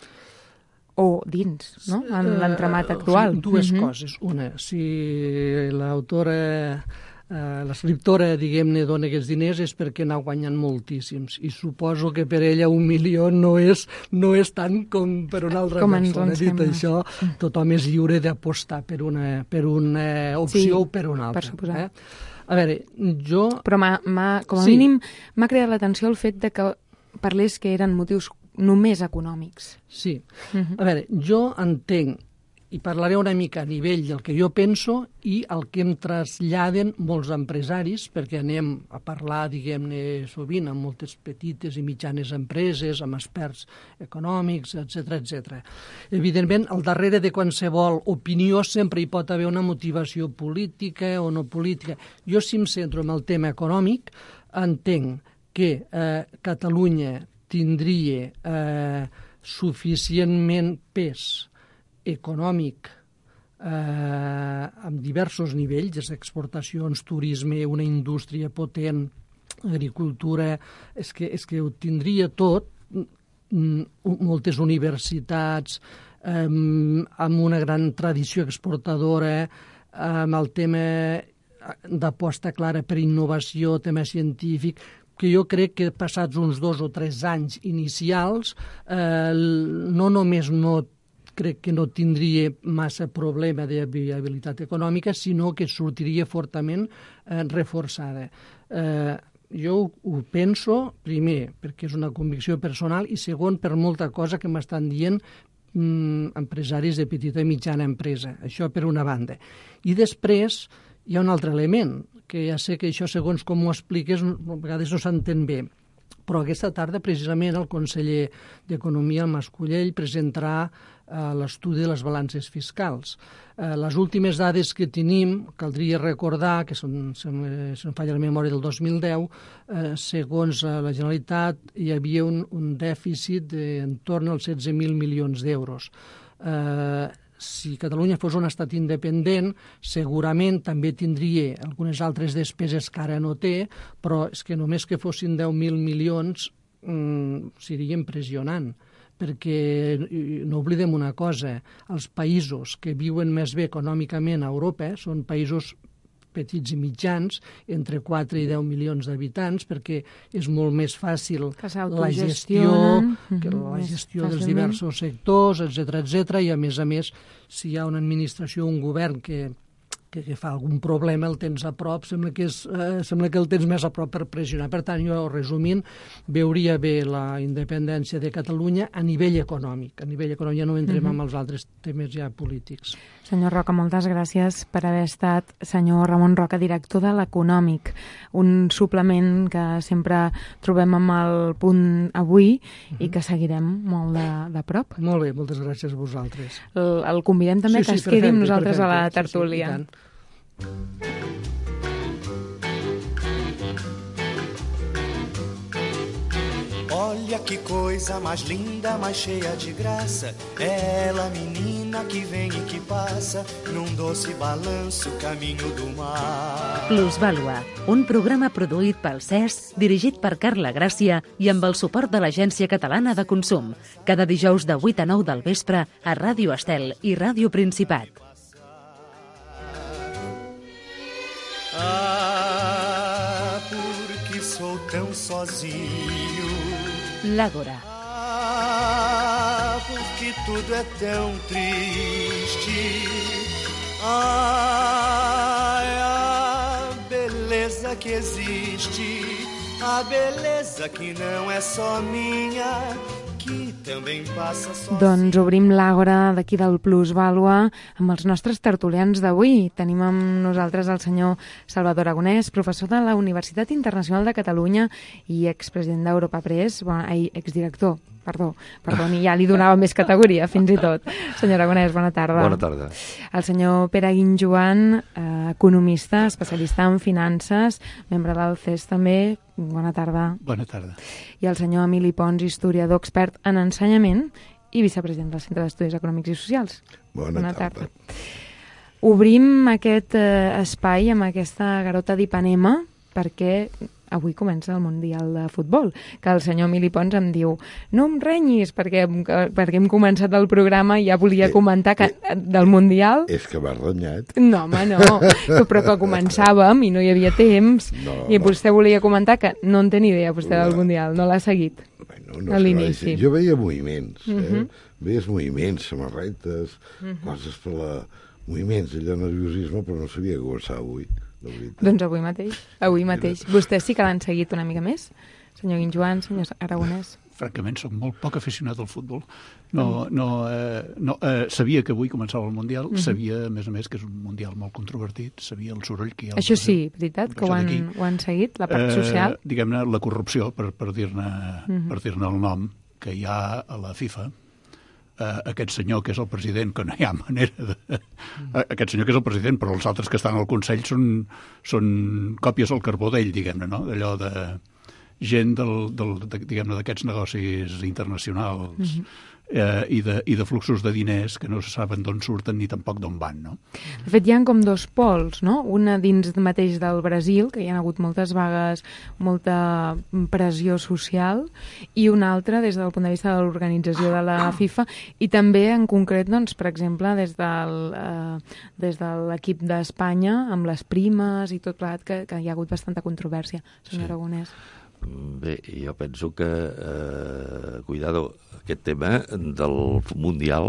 o dins, no? En l'entramat actual. Uh, o sigui, dues uh-huh. coses. Una, si l'autora... Uh, l'escriptora, diguem-ne, dona aquests diners és perquè n'ha guanyat moltíssims i suposo que per ella un milió no és, no és tant com per una altra com persona. Dit això, tothom és lliure d'apostar per una, per una opció sí, o per una altra. Per suposar. Eh? A veure, jo... Però m'ha, m'ha, com a sí. mínim m'ha creat l'atenció el fet de que parlés que eren motius només econòmics. Sí. Uh-huh. A veure, jo entenc i parlaré una mica a nivell del que jo penso i el que em traslladen molts empresaris, perquè anem a parlar, diguem-ne, sovint amb moltes petites i mitjanes empreses, amb experts econòmics, etcètera, etcètera. Evidentment, al darrere de qualsevol opinió sempre hi pot haver una motivació política o no política. Jo, si em centro en el tema econòmic, entenc que eh, Catalunya tindria eh, suficientment pes econòmic eh, amb diversos nivells, des d'exportacions, turisme, una indústria potent, agricultura, és que, és que ho tindria tot, moltes universitats, eh, amb una gran tradició exportadora, amb el tema d'aposta clara per innovació, tema científic, que jo crec que passats uns dos o tres anys inicials, eh, no només no crec que no tindria massa problema de viabilitat econòmica, sinó que sortiria fortament eh, reforçada. Eh, jo ho, ho penso, primer, perquè és una convicció personal, i segon, per molta cosa que m'estan dient mm, empresaris de petita i mitjana empresa. Això per una banda. I després hi ha un altre element, que ja sé que això, segons com ho expliques, a vegades no s'entén bé. Però aquesta tarda, precisament, el conseller d'Economia, el Mascolell, presentarà eh, l'estudi de les balances fiscals. Eh, les últimes dades que tenim, caldria recordar, que són, si no falla la memòria, del dos mil deu, eh, segons eh, la Generalitat, hi havia un, un dèficit d'entorn als setze mil milions d'euros. Eh, si Catalunya fos un estat independent, segurament també tindria algunes altres despeses que ara no té, però és que només que fossin deu mil milions mmm, seria impressionant, perquè no oblidem una cosa, els països que viuen més bé econòmicament a Europa són països petits i mitjans, entre quatre i deu milions d'habitants, perquè és molt més fàcil la gestió, que la gestió dels diversos sectors, etcètera, etcètera, i a més a més, si hi ha una administració, un govern que, que, que fa algun problema, el tens a prop, sembla que, és, eh, sembla que el tens més a prop per pressionar. Per tant, jo, resumint, veuria bé la independència de Catalunya a nivell econòmic. A nivell econòmic ja no entrem uh-huh. amb els altres temes ja polítics. Senyor Roca, moltes gràcies per haver estat senyor Ramon Roca, director de l'Econòmic, un suplement que sempre trobem amb el Punt Avui uh-huh. i que seguirem molt de, de prop. Molt bé, moltes gràcies a vosaltres. El, el convidem també sí, que sí, es quedi amb nosaltres perfecte, a la tertúlia. Sí, sí, Olha que coisa mais linda, mais cheia de graça. É ela, menina que vem e que passa num doce balanço caminho do mar. Plusvàlua, un programa produït pel C E S, dirigit per Carla Gràcia i amb el suport de l'Agència Catalana de Consum. Cada dijous de vuit a nou del vespre a Ràdio Estel i Ràdio Principat. Ah, porque sou tão sozinho. L'Àgora. Ah, porque tudo é tão triste. Ai, a beleza que existe, a beleza que não é só minha, que també passa sozinha. Doncs obrim l'Àgora d'aquí del Plusvàlua amb els nostres tertulians d'avui. Tenim amb nosaltres el senyor Salvador Aragonès, professor de la Universitat Internacional de Catalunya i expresident d'Europa Press, bueno, exdirector perdó, perdó, ni ja li donava més categoria, fins i tot. Senyor Aragonès, bona tarda. Bona tarda. El senyor Pere Guinjoan, eh, economista, especialista en finances, membre del C E S també, bona tarda. Bona tarda. I el senyor Emili Pons, historiador expert en ensenyament i vicepresident del Centre d'Estudis Econòmics i Socials. Bona, bona tarda. tarda. Obrim aquest eh, espai amb aquesta garota d'Ipanema perquè avui comença el Mundial de Futbol, que el senyor Emili Pons em diu no em renyis, perquè, perquè hem començat el programa i ja volia eh, comentar que, eh, del Mundial... És que m'has renyat. No, home, no, però que començàvem i no hi havia temps, no, i vostè no. volia comentar que no en té ni idea vostè del Mundial, no l'ha seguit bueno, no a l'inici. Jo veia moviments, eh? Uh-huh. Veies moviments, samarretes, uh-huh. coses per la... moviments, allò nerviosisme, però no sabia que començava avui. Doncs avui mateix, avui mateix. Vostès sí que l'han seguit una mica més? Senyor Guinjoan, senyor Aragonès. Francament, soc molt poc aficionat al futbol. No, no, eh, no, eh, sabia que avui començava el Mundial, uh-huh. sabia, a més a més, que és un Mundial molt controvertit, sabia el soroll que hi ha... Això sí, veritat, que ho han, ho han seguit, la part social? Eh, Diguem-ne, la corrupció, per, per dir-ne uh-huh. per dir-ne el nom, que hi ha a la FIFA. Uh, aquest senyor que és el president, que no hi ha manera de... Uh, aquest senyor que és el president, però els altres que estan al Consell són, són còpies al carbó d'ell, diguem-ne, no? D'allò de gent del, del, de, diguem-ne, d'aquests negocis internacionals mm-hmm. eh, i, de, i de fluxos de diners que no se saben d'on surten ni tampoc d'on van, no? De fet, hi ha com dos pols, no? Una dins mateix del Brasil, que hi ha hagut moltes vagues, molta pressió social, i una altra des del punt de vista de l'organització de la FIFA, i també, en concret, doncs, per exemple, des, del, eh, des de l'equip d'Espanya, amb les primes i tot plegat, que, que hi ha hagut bastanta controvèrsia. Senyor sí. Aragonès. Bé, jo penso que, eh, cuidado, aquest tema del Mundial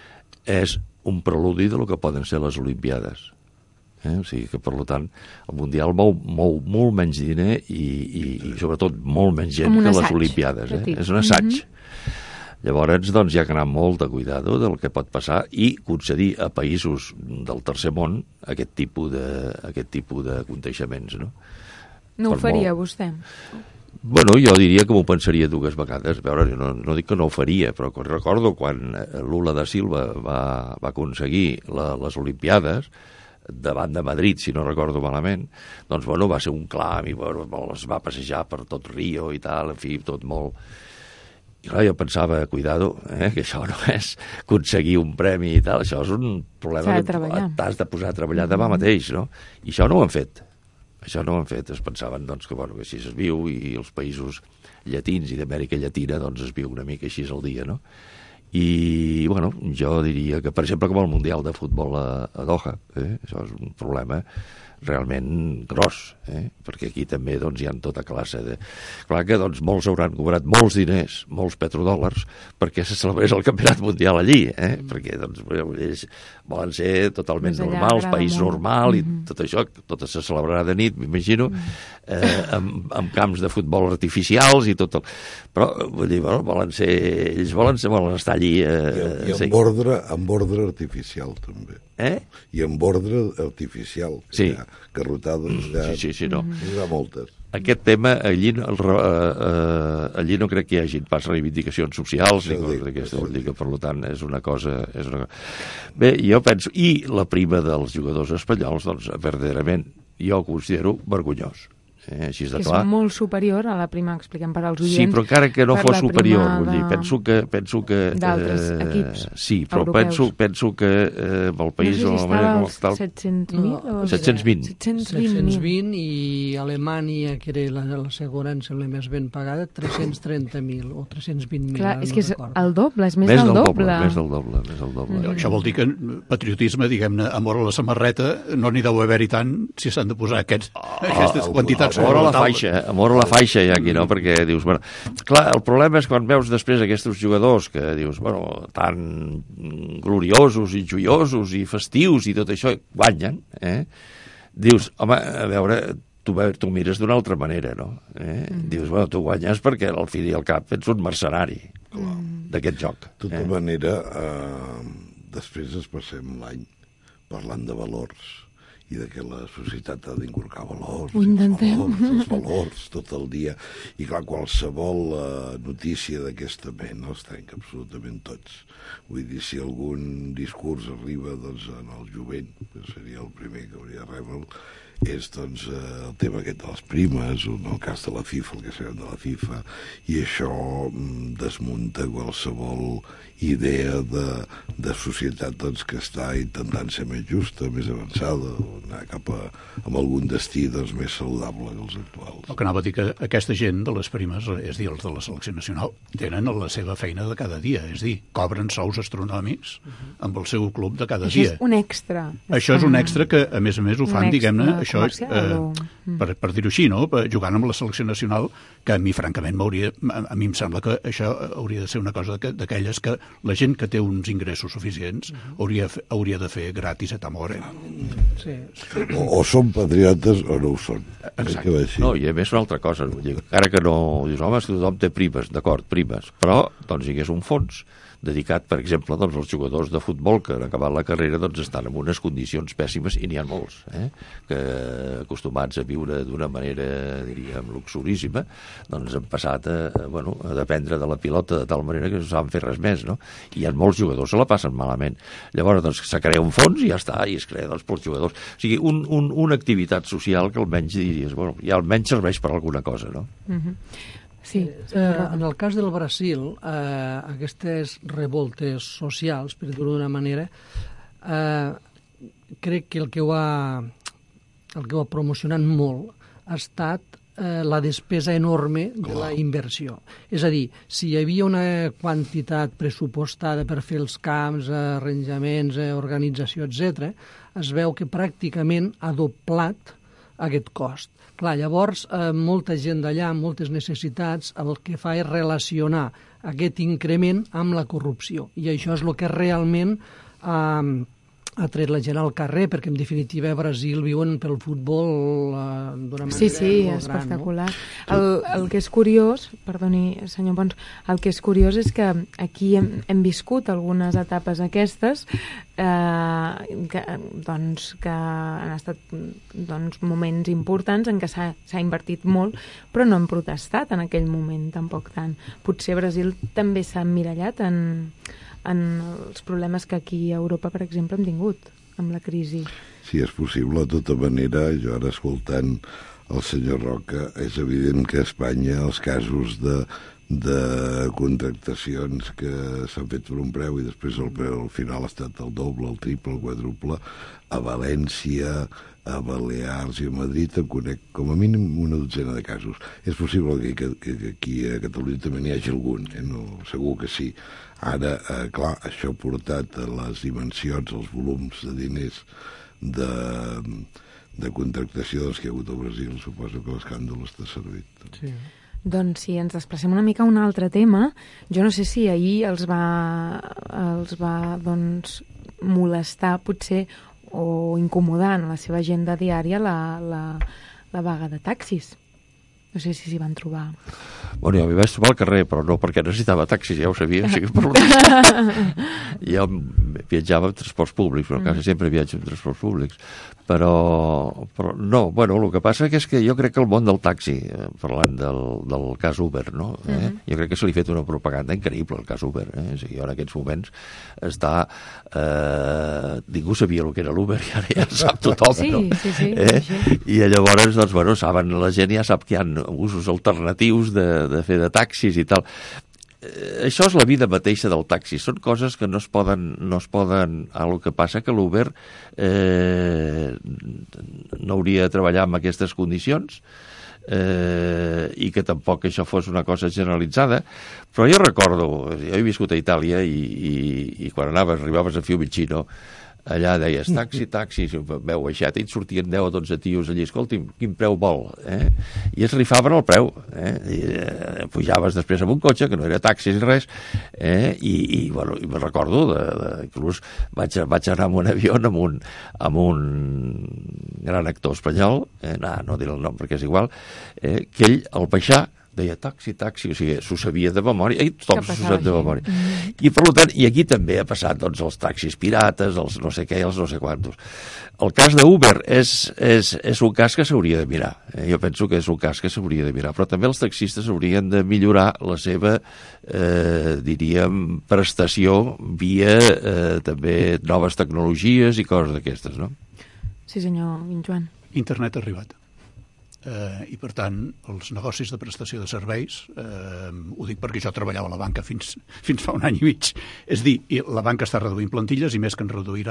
és un preludi de lo que poden ser les Olimpiades. Eh? O sigui que, per tant, el Mundial mou, mou molt menys diner i, i, i sobretot, molt menys gent que les Olimpiades. Eh? És un assaig. Mm-hmm. Llavors, doncs, hi ha que anar molt de cuidado del que pot passar i concedir a països del tercer món aquest tipus de, aquest tipus d'aconteixements, no? No ho per faria, molt... vostè? Bueno, jo diria que m'ho pensaria dues vegades. A veure, no, no dic que no ho faria, però recordo quan Lula da Silva va, va aconseguir la, les Olimpiades davant de Madrid, si no recordo malament, doncs, bueno, va ser un clam i bueno, es va passejar per tot Rio i tal, en fi, tot molt... I clar, jo pensava, cuidado, eh, que això no és aconseguir un premi i tal, això és un problema que t'has de posar a treballar demà mateix, no? I això no ho han fet. Això no ho han fet, es pensaven doncs, que, bueno, que així es viu i els països llatins i d'Amèrica Llatina doncs, es viu una mica així al dia, no? I, bueno, jo diria que, per exemple, com el Mundial de Futbol a, a Doha, eh? Això és un problema realment gros, eh? Perquè aquí també doncs, hi ha tota classe de... Clar que doncs, molts hauran cobrat molts diners, molts petrodòlars, perquè se celebrés el campionat mundial allí, eh? Mm. Perquè doncs, ells volen ser totalment normals, país molt. normal, mm -hmm. i tot això, tot se celebrarà de nit, m'imagino, mm. eh, amb, amb camps de futbol artificials i tot el... Però, vull dir, bueno, volen ser... Ells volen, ser, volen estar allí... Eh, I, i amb, ordre, amb ordre artificial, també. Eh? I amb ordre artificial. Sí. Carrotades, ja... Sí, sí, sí, no. N'hi ha moltes. Aquest tema, allí, el, uh, allí no crec que hi hagi pas reivindicacions socials, ni coses d'aquestes, vull dir que, per tant, és una cosa... És una... Bé, jo penso... I la prima dels jugadors espanyols, doncs, verdaderament, jo ho considero vergonyós. Eh, així de clar. És molt superior a la prima, expliquem per als oients. Sí, però encara que no fos superior, vull dir, penso que... Penso que d'altres eh, equips sí, però penso, penso que eh, el país... No sé si estava als tal... set-cents mil o... set-cents vint. set-cents vint i Alemanya, que era la, la segona, em sembla, més ben pagada, tres-cents trenta mil o tres-cents vint mil. Clar, és no que és recordo. el doble, és més, més del doble. doble. Més del doble, més del doble. Mm. Això vol dir que patriotisme, diguem-ne, amor a la samarreta, no n'hi deu haver-hi tant si s'han de posar aquests, oh, aquestes quantitats. Amor a la faixa, amor a la faixa ja aquí, no? Perquè dius, bueno... Clar, el problema és quan veus després aquests jugadors que dius, bueno, tan gloriosos i joiosos i festius i tot això, guanyen, eh? Dius, home, a veure, tu, tu mires d'una altra manera, no? Eh? Mm. Dius, bueno, tu guanyes perquè al fi i al cap ets un mercenari mm. d'aquest joc. De tota eh? manera, eh, després es passem l'any parlant de valors i de que la societat ha d'inculcar valors, Ho intentem. els valors, els valors tot el dia. I clar, qualsevol uh, notícia d'aquesta mena els trenca absolutament tots. Vull dir, si algun discurs arriba doncs, en el jovent, que seria el primer que hauria de rebre'l, és doncs, el tema aquest de les primes, o en el cas de la FIFA, el que sabem de la FIFA, i això mm, desmunta qualsevol idea de, de societat doncs, que està intentant ser més justa, més avançada, o anar cap a amb algun destí doncs, més saludable que els actuals. El que anava a dir que aquesta gent de les primes, és a dir, els de la selecció nacional, tenen la seva feina de cada dia, és a dir, cobren sous astronòmics amb el seu club de cada això dia. Això és un extra. Això és un extra que, a més a més, ho fan, diguem-ne, això, eh, o... per, per dir-ho així, no? Jugant amb la selecció nacional, que a mi, francament, m'hauria, a, a mi em sembla que això hauria de ser una cosa d'aquelles que la gent que té uns ingressos suficients hauria, hauria de fer gratis et amore. Sí. O, o són patriotes o no ho són. Exacte. No, i a més una altra cosa, encara que no... Dius, home, és que tothom té primes, d'acord, primes, però doncs hi hagués un fons dedicat, per exemple, doncs, als jugadors de futbol que han acabat la carrera doncs, estan en unes condicions pèssimes, i n'hi ha molts, eh? que acostumats a viure d'una manera, diríem, luxuríssima, doncs han passat a, a, bueno, a dependre de la pilota de tal manera que no saben fer res més, no? I hi ha molts jugadors que la passen malament. Llavors, doncs, se crea un fons i ja està, i es crea doncs, pels jugadors. O sigui, un, un, una activitat social que almenys diries, bueno, ja almenys serveix per alguna cosa, no? Mm-hmm. Sí. Eh, en el cas del Brasil, eh, aquestes revoltes socials, per dir-ho d'una manera, eh, crec que el que ho ha, el que ho ha promocionat molt ha estat eh, la despesa enorme de la inversió. És a dir, si hi havia una quantitat pressupostada per fer els camps, eh, arranjaments, eh, organització, etcètera, es veu que pràcticament ha doblat aquest cost. Clar, llavors, eh, molta gent d'allà, amb moltes necessitats, el que fa és relacionar aquest increment amb la corrupció. I això és el que realment eh, ha tret la gent al carrer, perquè en definitiva a Brasil viuen pel futbol eh, d'una manera sí, sí, molt espectacular. gran. No? El, el que és curiós, perdoni, senyor Pons, el que és curiós és que aquí hem, hem viscut algunes etapes aquestes eh, que, doncs, que han estat doncs, moments importants en què s'ha invertit molt, però no han protestat en aquell moment tampoc tant. Potser Brasil també s'ha emmirallat en... en els problemes que aquí a Europa, per exemple, hem tingut amb la crisi. Si és possible, de tota manera, jo ara escoltant el senyor Roca, és evident que a Espanya els casos de, de contractacions que s'han fet per un preu i després el preu al final ha estat el doble, el triple, el quadruple, a València, a Balears i a Madrid en conec com a mínim una dotzena de casos. És possible que, que, que aquí a Catalunya també n'hi hagi algun, eh? No, segur que sí. Ara, eh, clar, això ha portat a les dimensions, els volums de diners de, de contractació doncs, que hi ha hagut al Brasil, suposo que l'escàndol està servit. Sí. Doncs si ens desplacem una mica a un altre tema, jo no sé si ahir els va, els va doncs, molestar potser o incomodar en la seva agenda diària la, la, la vaga de taxis. No sé si s'hi van trobar. Bueno, jo m'hi vaig trobar al carrer, però no perquè necessitava taxis, ja ho sabia. O sigui, per jo viatjava en transports públics, però quasi sempre viatjo en transports públics. Però, però no, bueno, el que passa és que jo crec que el món del taxi, parlant del, del cas Uber, no? Eh? Uh-huh. Jo crec que se li ha fet una propaganda increïble al cas Uber. Eh? O sigui, en aquests moments està... Eh, ningú sabia el que era l'Uber i ara ja sap tothom, sí, no? Sí, sí, eh? sí. I llavors, doncs, bueno, saben, la gent ja sap que hi ha usos alternatius de, de fer de taxis i tal. Això és la vida mateixa del taxi. Són coses que no es poden... No es poden el que passa que l'Uber eh, no hauria de treballar en aquestes condicions eh, i que tampoc això fos una cosa generalitzada. Però jo recordo, jo he viscut a Itàlia i, i, i quan anaves, arribaves a Fiumicino, allà deies taxi, taxi, veu baixat, i et sortien deu o dotze tios allí, escolti'm, quin preu vol? Eh? I es rifaven el preu. Eh? I, eh, pujaves després amb un cotxe, que no era taxi ni res, eh? I, i, bueno, i me'n recordo, de, de, inclús vaig, vaig anar amb un avió amb un, amb un gran actor espanyol, eh? no, no diré el nom perquè és igual, eh? que ell, al baixar, deia taxi, taxi, o sigui, s'ho sabia de memòria, i tothom s'ho sap de memòria. Mm. I per tant, i aquí també ha passat doncs, els taxis pirates, els no sé què, els no sé quantos. El cas d'Uber és, és, és un cas que s'hauria de mirar. Eh? Jo penso que és un cas que s'hauria de mirar, però també els taxistes haurien de millorar la seva, eh, diríem, prestació via eh, també noves tecnologies i coses d'aquestes, no? Sí, senyor Joan. Internet ha arribat. Eh, I, per tant, els negocis de prestació de serveis, eh, ho dic perquè jo treballava a la banca fins, fins fa un any i mig, és dir, la banca està reduint plantilles i més que en reduirà.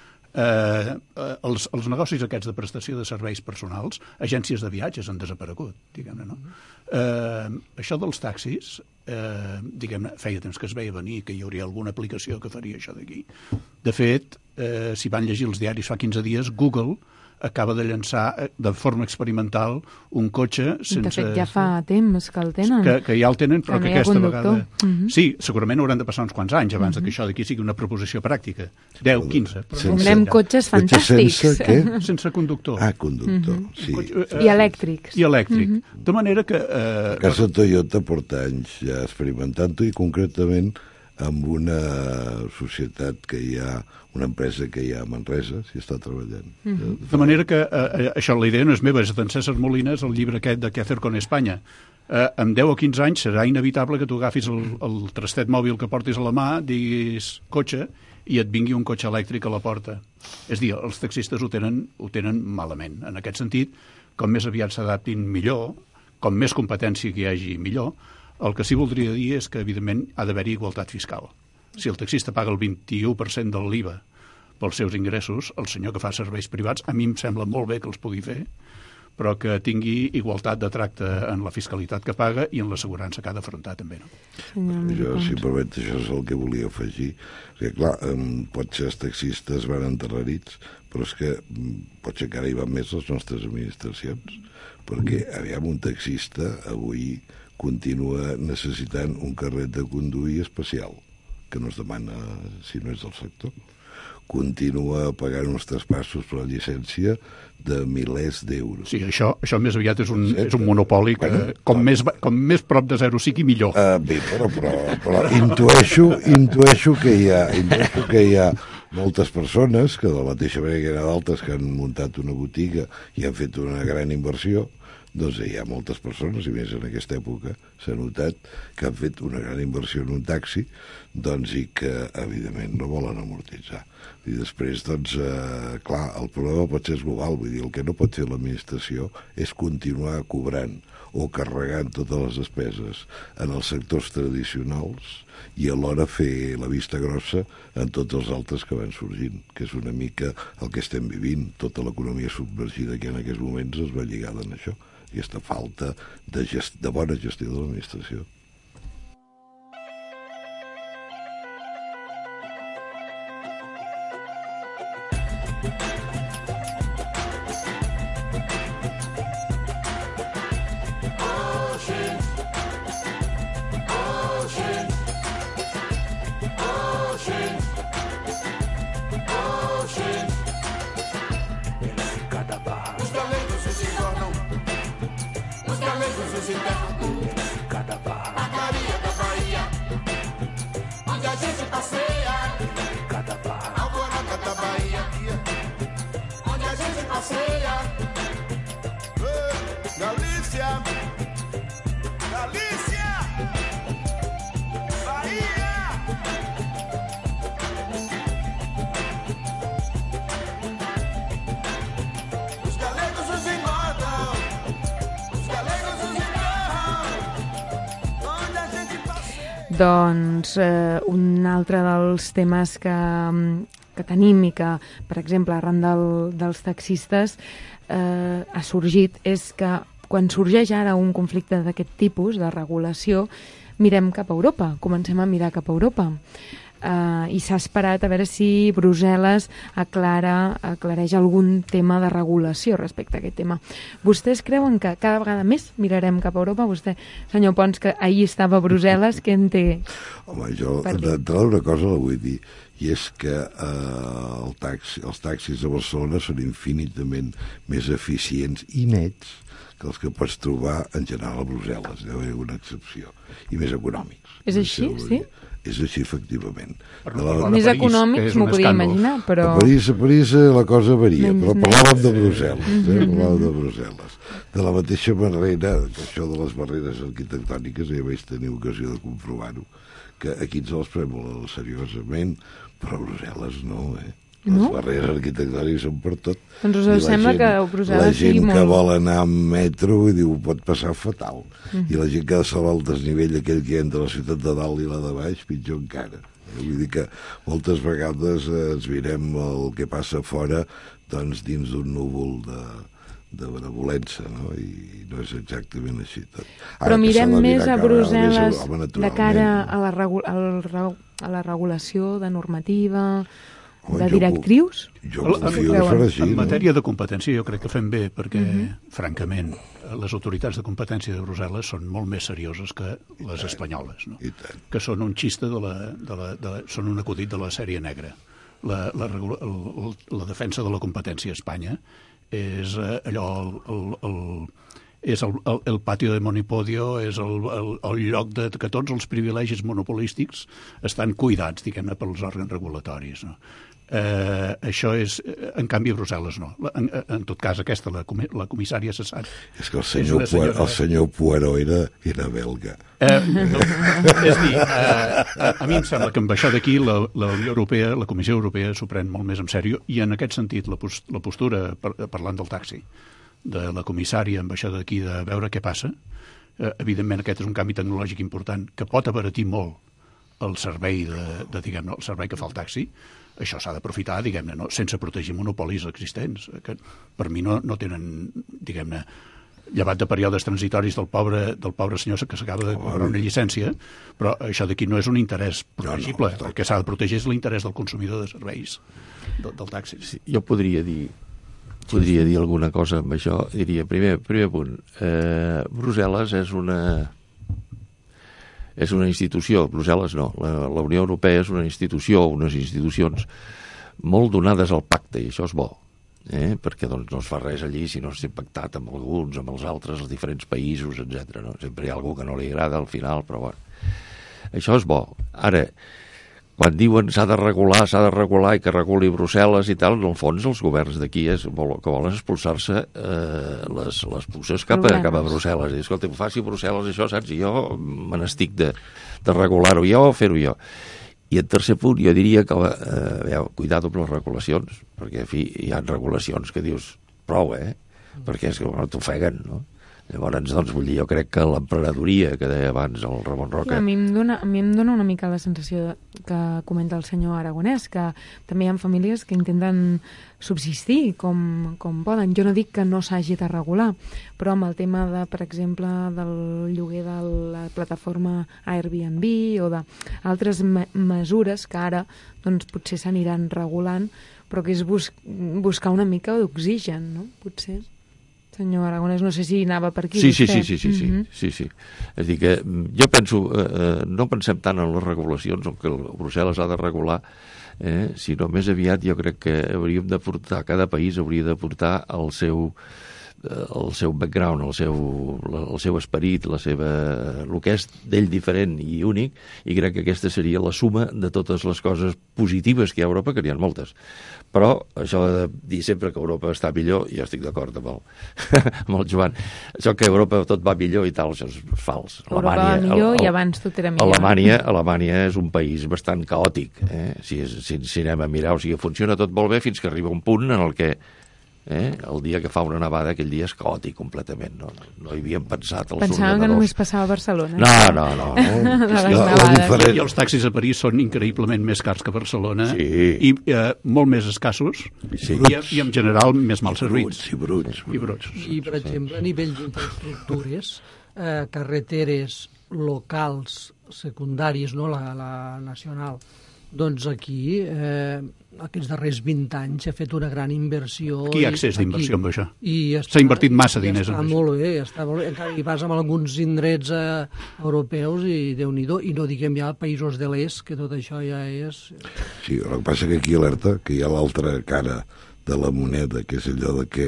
Eh, eh, els, els negocis aquests de prestació de serveis personals, agències de viatges han desaparegut, diguem-ne, no? Eh, això dels taxis, eh, diguem-ne, feia temps que es veia venir que hi hauria alguna aplicació que faria això d'aquí. De fet, eh, si van llegir els diaris fa quinze dies, Google acaba de llançar de forma experimental un cotxe sense... De fet, ja fa temps que el tenen. Que, que ja el tenen, però que, que aquesta conductor. vegada... Uh-huh. Sí, segurament hauran de passar uns quants anys abans uh-huh. que això d'aquí sigui una proposició pràctica. deu, quinze. Tindrem no cotxes fantàstics. Sense què? Sense conductor. Ah, conductor, uh-huh. sí. Cotxe, eh, I elèctrics. I elèctric. Uh-huh. De manera que... Eh, a casa Toyota porta anys ja experimentant-ho i concretament amb una societat que hi ha, una empresa que hi ha a Manresa, s'hi està treballant. Mm-hmm. De manera que, eh, això la idea no és meva, és d'en César Molines, el llibre aquest de Què hacer con España. Eh, en deu o quinze anys serà inevitable que tu agafis el, el trastet mòbil que portis a la mà, diguis cotxe, i et vingui un cotxe elèctric a la porta. És dir, els taxistes ho tenen, ho tenen malament. En aquest sentit, com més aviat s'adaptin millor, com més competència que hi hagi millor, el que sí voldria dir és que, evidentment, ha d'haver-hi igualtat fiscal. Si el taxista paga el vint-i-u per cent de l'I V A pels seus ingressos, el senyor que fa serveis privats, a mi em sembla molt bé que els pugui fer, però que tingui igualtat de tracte en la fiscalitat que paga i en l'assegurança que ha d'afrontar, també, no? Jo, si permet, això és el que volia afegir. Perquè, clar, potser els taxistes van enterrarits, però és que potser encara hi van més les nostres administracions, perquè, aviam, un taxista avui continua necessitant un carnet de conduir especial, que no es demana si no és del sector. Continua pagant uns traspassos per la llicència de milers d'euros. Sí, això, això més aviat és un, sí, és un monopoli que bueno, com, més, com més prop de zero sigui, millor. Uh, bé, però, però, però intueixo, intueixo, que hi ha, intueixo que hi ha moltes persones, que de la mateixa manera que hi ha d'altres que han muntat una botiga i han fet una gran inversió, doncs hi ha moltes persones, i més en aquesta època s'ha notat que han fet una gran inversió en un taxi, doncs, i que evidentment no volen amortitzar. I després, doncs, eh, clar, el problema pot ser global, vull dir, el que no pot fer l'administració és continuar cobrant o carregant totes les despeses en els sectors tradicionals i alhora fer la vista grossa en tots els altres que van sorgint, que és una mica el que estem vivint. Tota l'economia submergida que en aquests moments es va lligada en això, i aquesta falta de, gest de bona gestió de l'administració. Doncs eh, un altre dels temes que, que tenim i que, per exemple, arran del, dels taxistes eh, ha sorgit és que quan sorgeix ara un conflicte d'aquest tipus de regulació, mirem cap a Europa, comencem a mirar cap a Europa. Uh, i s'ha esperat a veure si Brussel·les aclara, aclareix algun tema de regulació respecte a aquest tema. Vostès creuen que cada vegada més mirarem cap a Europa? Vostè, senyor Pons, que ahir estava a Brussel·les, què en té? Home, jo d'entrada una cosa la vull dir, i és que uh, el taxi, els taxis de Barcelona són infinitament més eficients i nets que els que pots trobar en general a Brussel·les, deu haver una excepció, i més econòmics. És així, sí? És així, efectivament. La... Més París, econòmics m'ho podia imaginar, però... A París, a París la cosa varia, menys però parlàvem de Brussel·les, eh? Mm-hmm. parlàvem de Brussel·les. De la mateixa manera, que això de les barreres arquitectòniques, ja vaig tenir ocasió de comprovar-ho, que aquí ens els pren molt seriosament, però a Brussel·les no, eh? Les no? barreres arquitectòniques són per tot. Doncs us sembla gent, que Brussel·les sigui molt... La gent que vol anar amb metro i diu pot passar fatal. Mm. I la gent que ha de salvar el desnivell aquell que hi ha entre la ciutat de dalt i la de baix, pitjor encara. Vull dir que moltes vegades eh, ens mirem el que passa fora doncs, dins d'un núvol de, de benevolència, no? I no és exactament així tot. Ara, però mirem més a Brussel·les de cara a la, regu al, a la regulació de normativa... Oh, de directrius? Jo, jo confio que farà així, en no? matèria de competència jo crec que fem bé perquè, uh-huh. francament, les autoritats de competència de Brussel·les són molt més serioses que les espanyoles, no? Que són un xiste de la, de la, de la, són un acudit de la sèrie negra. La, la, regula, el, la defensa de la competència a Espanya és allò... El, el, el, és el, el, el patio de Monipodio, és el, el, el lloc de que tots els privilegis monopolístics estan cuidats, diguem-ne, pels òrgans regulatoris, no? Eh, això és, en canvi a Brussel·les no. En, en tot cas aquesta, la, la comissària Cessat és que el senyor, és senyora... el senyor Poirot era, era belga eh, no, és dir, eh, a, a mi em sembla que amb això d'aquí la, la Unió Europea, la Comissió Europea s'ho pren molt més en sèrio i en aquest sentit la, la postura, par, parlant del taxi de la comissària amb això d'aquí de veure què passa, eh, evidentment aquest és un canvi tecnològic important que pot abaratir molt el servei de, de diguem-ne, el servei que fa el taxi. Això s'ha d'aprofitar, diguem-ne, no? Sense protegir monopolis existents, que per mi no, no tenen, diguem-ne, llevat de períodes transitoris del pobre, del pobre senyor que s'acaba de cobrar una llicència, però això d'aquí no és un interès protegible. No, no, el que s'ha de protegir és l'interès del consumidor de serveis del, del taxi. Sí, jo podria dir podria dir alguna cosa amb això. Diria, primer, primer punt, eh, Brussel·les és una... és una institució, Brussel·les no, la, la Unió Europea és una institució, unes institucions molt donades al pacte, i això és bo, eh? Perquè doncs, no es fa res allí si no s'ha pactat amb alguns, amb els altres, els diferents països, etcètera. No? Sempre hi ha algú que no li agrada al final, però bueno, això és bo. Ara, quan diuen s'ha de regular, s'ha de regular i que reguli Brussel·les i tal, en el fons els governs d'aquí és, que volen expulsar-se eh, les, les puces cap a, cap a Brussel·les. I escolta, faci Brussel·les això, saps? I jo me n'estic de, de regular-ho jo o fer-ho jo. I en tercer punt jo diria que, eh, veieu, cuidado amb les regulacions, perquè en fi, hi ha regulacions que dius prou, eh? Perquè és que bueno, t'ofeguen, no? Llavors, doncs, vull dir, jo crec que l'emprenedoria que deia abans el Ramon Roca... Sí, a, mi em dona, a mi em dona una mica la sensació que comenta el senyor Aragonès, que també hi ha famílies que intenten subsistir com, com poden. Jo no dic que no s'hagi de regular, però amb el tema, de, per exemple, del lloguer de la plataforma Airbnb o d'altres me mesures que ara doncs, potser s'aniran regulant, però que és bus buscar una mica d'oxigen, no? Potser... Senyor Aragonès, no sé si anava per aquí. Sí, sí, sí, sí, sí, sí, mm-hmm. sí, sí. És a dir que jo penso, eh, no pensem tant en les regulacions, o que el Brussel·les ha de regular, eh, sinó més aviat jo crec que hauríem de portar, cada país hauria de portar el seu, el seu background, el seu, el seu esperit, la seva, el que és d'ell diferent i únic, i crec que aquesta seria la suma de totes les coses positives que hi ha a Europa, que n'hi ha moltes. Però això de dir sempre que Europa està millor, jo estic d'acord amb, amb el Joan. Això que a Europa tot va millor i tal, això és fals. Europa va millor i abans tot era millor. Alemanya, Alemanya és un país bastant caòtic. Eh? Si, si, si anem a mirar, o sigui, funciona tot molt bé fins que arriba un punt en el que Eh? el dia que fa una nevada, aquell dia és caòtic completament, no, no hi havíem pensat els Pensàvem que només passava a Barcelona. No, no, no, no. la, la diferent... I els taxis a París són increïblement més cars que a Barcelona, sí. i eh, molt més escassos, sí. i, i en general més mal servits. I bruts. I bruts. I, per exemple, a nivell d'infraestructures, eh, carreteres locals, secundàries, no, la, la nacional, doncs aquí, eh, aquests darrers vint anys, s'ha fet una gran inversió. Aquí hi ha accés d'inversió amb això. S'ha S'ha invertit massa diners en això. Està molt bé, està molt bé. Encara hi vas amb alguns indrets eh, europeus i Déu-n'hi-do, i no diguem ja països de l'est, que tot això ja és... Sí, el que passa que aquí alerta que hi ha l'altra cara de la moneda, que és allò de que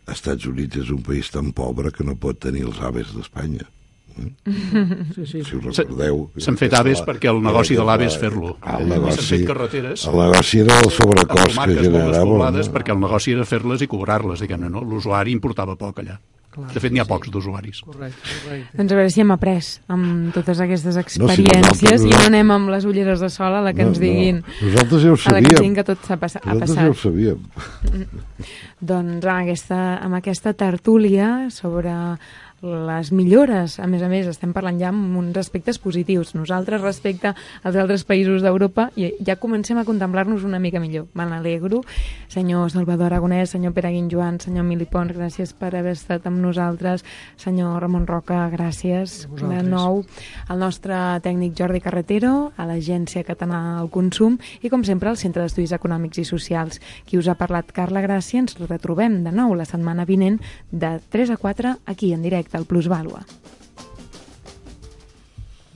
Estats Units és un país tan pobre que no pot tenir els aves d'Espanya. Sí, sí. Si ho recordeu... S'han fet aves perquè el negoci de l'ave és fer-lo. El negoci, s'han fet carreteres... El negoci era el sobrecost que generava. No? Perquè el negoci era fer-les i cobrar-les, diguem-ne, no? L'usuari importava poc allà. Clar, de fet, n'hi ha pocs d'usuaris. Correcte, correcte. Doncs a veure si hem après amb totes aquestes experiències no, si i no anem amb les ulleres de sol a la que no, ens diguin... No. Nosaltres ja ho sabíem. A la que ens diguin que tot s'ha pass ha Nosaltres passat. ja ho sabíem. Doncs amb aquesta, amb aquesta tertúlia sobre les millores, a més a més, estem parlant ja amb uns aspectes positius. Nosaltres, respecte als altres països d'Europa, ja comencem a contemplar-nos una mica millor. Me n'alegro. Senyor Salvador Aragonès, senyor Pere Guinjoan, senyor Emili Pons, gràcies per haver estat amb nosaltres. Senyor Ramon Roca, gràcies de nou. El nostre tècnic Jordi Carretero, a l'Agència Catalana del Consum i, com sempre, al Centre d'Estudis Econòmics i Socials. Qui us ha parlat, Carla Gràcia. Ens retrobem de nou la setmana vinent de tres a quatre aquí en directe al Plusvàlua.